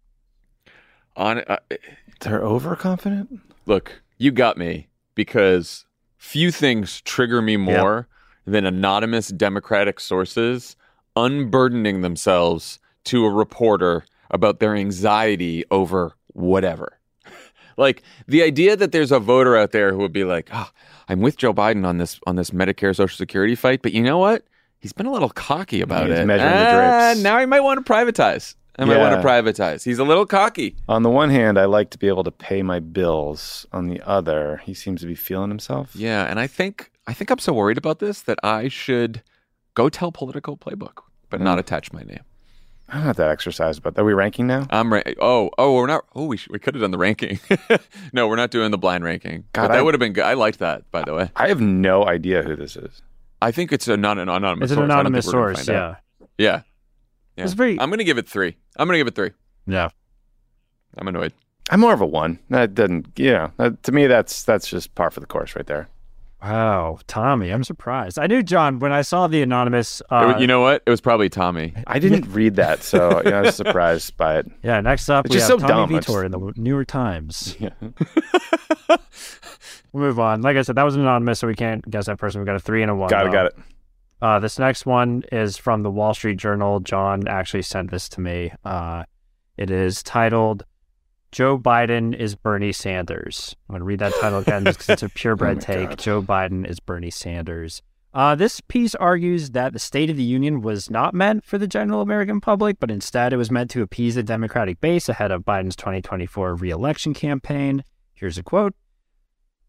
On, uh, They're overconfident? Look, you got me, because few things trigger me more yep. than anonymous Democratic sources unburdening themselves to a reporter about their anxiety over whatever. Like, the idea that there's a voter out there who would be like, oh, I'm with Joe Biden on this on this Medicare Social Security fight, but you know what? He's been a little cocky about He's it. measuring ah, the drapes. Now he might want to privatize. I might yeah. want to privatize. He's a little cocky. On the one hand, I like to be able to pay my bills. On the other, he seems to be feeling himself. Yeah, and I think I think I'm so worried about this that I should go tell Politico playbook, but mm. not attach my name. I'm not that exercised about that. Are we ranking now? I'm ra- Oh, oh, we're not. Oh, we sh- we could have done the ranking. No, we're not doing the blind ranking. God, but that would have been good. I liked that, by the way. I have no idea who this is. I think it's a not an anonymous. It's an source. anonymous source. Yeah. yeah, yeah. It's very. I'm gonna give it three. I'm gonna give it three. Yeah. I'm annoyed. I'm more of a one. That doesn't. Yeah. That, to me, that's that's just par for the course right there. Wow, Tommy, I'm surprised. I knew John when I saw the anonymous. Uh, it, you know what? It was probably Tommy. I didn't read that, so you know, I was surprised by it. Yeah. Next up, it's we just have so Tommy dumb. Vitor in the New York Times. Yeah. We'll move on. Like I said, that was anonymous, so we can't guess that person. We got a three and a one. Got it. Got it. Uh, this next one is from the Wall Street Journal. John actually sent this to me. Uh, it is titled "Joe Biden is Bernie Sanders." I'm going to read that title again just because it's a purebred oh take. God. Joe Biden is Bernie Sanders. Uh, this piece argues that the State of the Union was not meant for the general American public, but instead it was meant to appease the Democratic base ahead of Biden's twenty twenty-four re-election campaign. Here's a quote.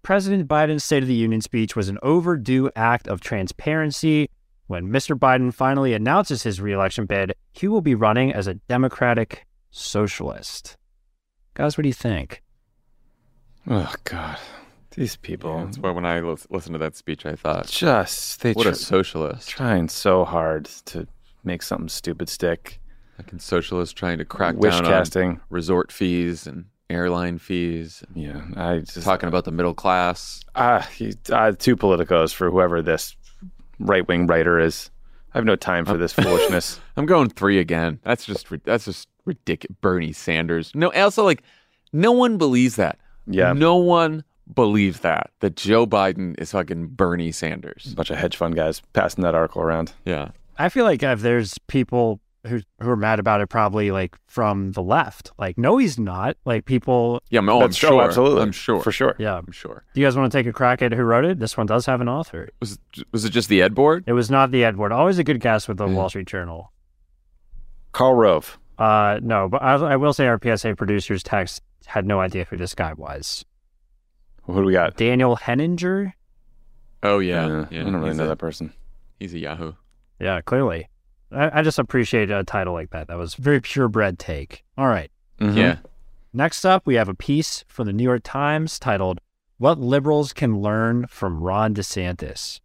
President Biden's State of the Union speech was an overdue act of transparency. When Mister Biden finally announces his re-election bid, he will be running as a Democratic socialist. Guys, what do you think? Oh, God. These people. Yeah, that's why when I l- listened to that speech, I thought, just they what tr- a socialist. Trying so hard to make something stupid stick. Like in socialists trying to crack Wish down casting. on resort fees and airline fees. And yeah, I just talking about the middle class. Ah, uh, uh, two politicos for whoever this right-wing writer is. I have no time for this foolishness. I'm going three again. That's just that's just ridiculous. Bernie Sanders. No, also like no one believes that. Yeah, no one believes that that Joe Biden is fucking Bernie Sanders. A bunch of hedge fund guys passing that article around. Yeah, I feel like if there's people who who are mad about it, probably like from the left. Like, no, he's not. Like people. Yeah, oh, I'm sure. Oh, absolutely, I'm sure for sure. Yeah, I'm sure. Do you guys want to take a crack at who wrote it? This one does have an author. Was was it just the Ed Board? It was not the Ed Board. Always a good guess with the mm. Wall Street Journal. Karl Rove. Uh, no, but I, I will say our P S A producer's text had no idea who this guy was. Well, who do we got? Daniel Henninger. Oh yeah, uh, yeah. I don't really he's know a, that person. He's a Yahoo. Yeah, clearly. I, I just appreciate a title like that. That was a very purebred take. All right. Mm-hmm. Yeah. Next up, we have a piece from the New York Times titled, "What Liberals Can Learn from Ron DeSantis."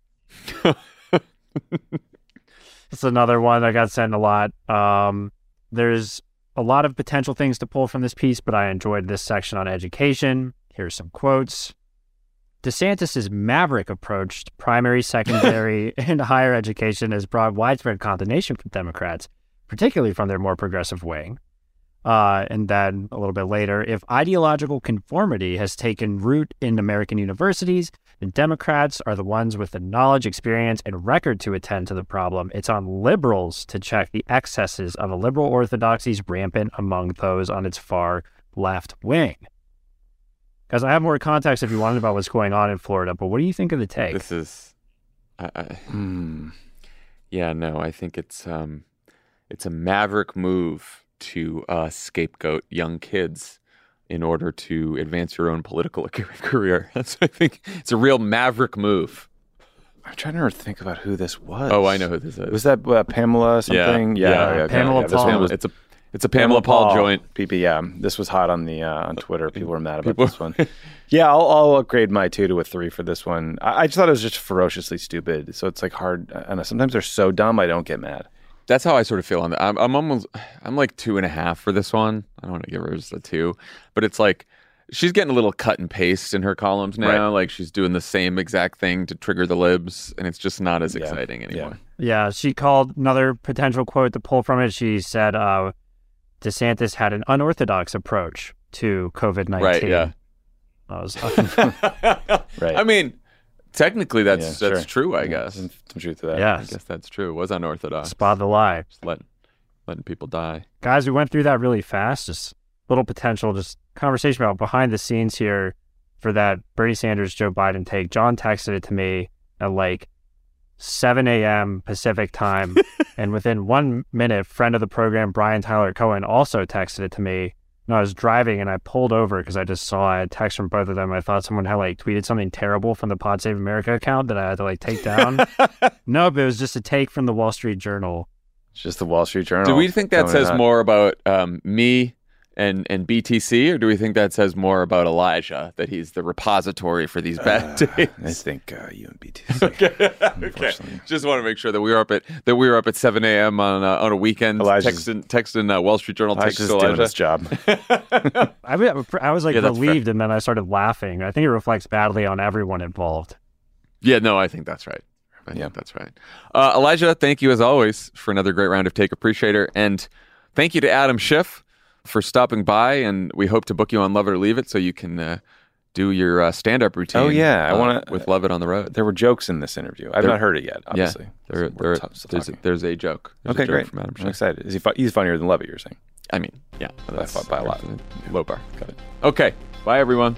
It's another one that got sent a lot. Um, there's a lot of potential things to pull from this piece, but I enjoyed this section on education. Here's some quotes. DeSantis' maverick approach to primary, secondary, and higher education has brought widespread condemnation from Democrats, particularly from their more progressive wing. Uh, and then a little bit later, if ideological conformity has taken root in American universities, then Democrats are the ones with the knowledge, experience, and record to attend to the problem. It's on liberals to check the excesses of a liberal orthodoxies rampant among those on its far left wing. Guys, I have more context if you wanted about what's going on in Florida, but what do you think of the take? This is, I, I, hmm. yeah, no, I think it's um, it's a maverick move to uh, scapegoat young kids in order to advance your own political career. That's, I think, it's a real maverick move. I'm trying to think about who this was. Oh, I know who this is. Was that uh, Pamela something? Yeah, yeah, yeah, yeah Pamela yeah, Paul. Pamela, it's a it's a Pamela, Pamela Paul, Paul joint. P P, yeah, this was hot on the uh, on Twitter. People were mad about People... this one. Yeah, I'll, I'll upgrade my two to a three for this one. I, I just thought it was just ferociously stupid. So it's like hard. And sometimes they're so dumb, I don't get mad. That's how I sort of feel on that. I'm, I'm almost, I'm like two and a half for this one. I don't want to give her just a two, but it's like she's getting a little cut and paste in her columns now. Right. Like she's doing the same exact thing to trigger the libs, and it's just not as yeah. exciting anymore. Yeah. yeah, she called another potential quote to pull from it. She said, uh, "DeSantis had an unorthodox approach to COVID nineteen." Right. Yeah. That was right. I mean. Technically, that's yeah, that's sure. true, I yeah, guess. Some, some truth to that. Yeah, I guess that's true. It was unorthodox. Spot the lie. Just letting, letting people die. Guys, we went through that really fast. Just little potential, just conversation about behind the scenes here for that Bernie Sanders, Joe Biden take. John texted it to me at like seven a.m. Pacific time. And within one minute, friend of the program, Brian Tyler Cohen, also texted it to me. No, I was driving and I pulled over because I just saw a text from both of them. I thought someone had like tweeted something terrible from the Pod Save America account that I had to like take down. No, but it was just a take from the Wall Street Journal. It's just the Wall Street Journal. Do we think that says more about um, me and, and B T C, or do we think that says more about Elijah, that he's the repository for these bad uh, takes? I think uh, you and B T C. Okay. okay. Just want to make sure that we were up at that we were up at seven a.m. on uh, on a weekend Elijah's, texting texting uh, Wall Street Journal takes Elijah's Elijah. doing his job. I, I was like yeah, relieved, and then I started laughing. I think it reflects badly on everyone involved. Yeah, no, I think that's right. I yeah, think that's right. Uh, Elijah, thank you as always for another great round of Take Appreciator, and thank you to Adam Schiff for stopping by, and we hope to book you on Love It or Leave It so you can uh, do your uh, stand-up routine. Oh yeah, I uh, want to with Love It on the road. There were jokes in this interview. I've there, not heard it yet. Obviously, yeah, there, there, there's, a, there's a joke. There's okay, a joke great. From Adam Schiff. I'm excited. Is he? Fu- he's funnier than Love It. You're saying? I mean, yeah, by, by a lot. Low bar. Got it. Okay, bye everyone.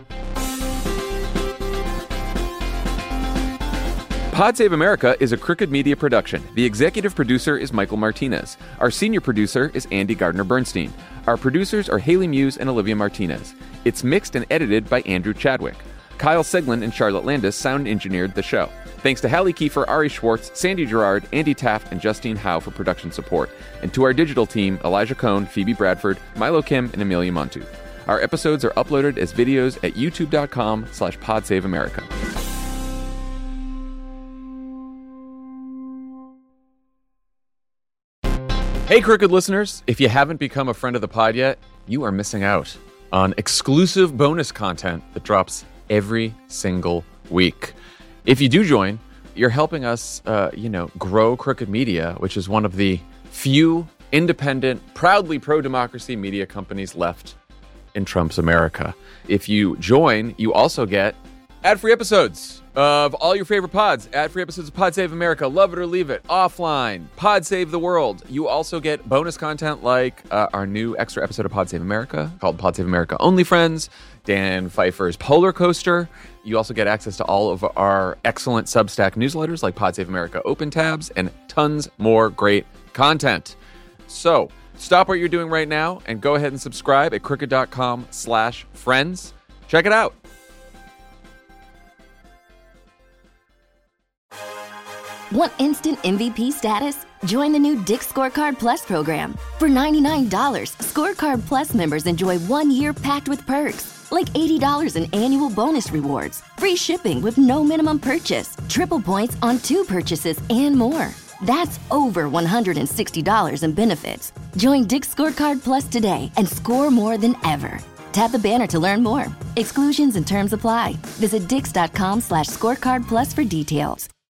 Pod Save America is a Crooked Media production. The executive producer is Michael Martinez. Our senior producer is Andy Gardner-Bernstein. Our producers are Haley Muse and Olivia Martinez. It's mixed and edited by Andrew Chadwick. Kyle Seglin and Charlotte Landis sound engineered the show. Thanks to Hallie Kiefer, Ari Schwartz, Sandy Gerard, Andy Taft, and Justine Howe for production support. And to our digital team, Elijah Cohn, Phoebe Bradford, Milo Kim, and Amelia Montu. Our episodes are uploaded as videos at youtube.com slash podsaveamerica. Hey, Crooked listeners, if you haven't become a friend of the pod yet, you are missing out on exclusive bonus content that drops every single week. If you do join, you're helping us, uh, you know, grow Crooked Media, which is one of the few independent, proudly pro-democracy media companies left in Trump's America. If you join, you also get ad-free episodes of all your favorite pods, ad-free episodes of Pod Save America, Love It or Leave It, Offline, Pod Save the World. You also get bonus content like uh, our new extra episode of Pod Save America called Pod Save America Only Friends, Dan Pfeiffer's Polar Coaster. You also get access to all of our excellent Substack newsletters like Pod Save America Open Tabs and tons more great content. So stop what you're doing right now and go ahead and subscribe at crooked.com slash friends. Check it out. Want instant M V P status? Join the new Dick's Scorecard Plus program. For ninety-nine dollars, Scorecard Plus members enjoy one year packed with perks, like eighty dollars in annual bonus rewards, free shipping with no minimum purchase, triple points on two purchases, and more. That's over one hundred sixty dollars in benefits. Join Dick's Scorecard Plus today and score more than ever. Tap the banner to learn more. Exclusions and terms apply. Visit dix.com slash scorecard plus for details.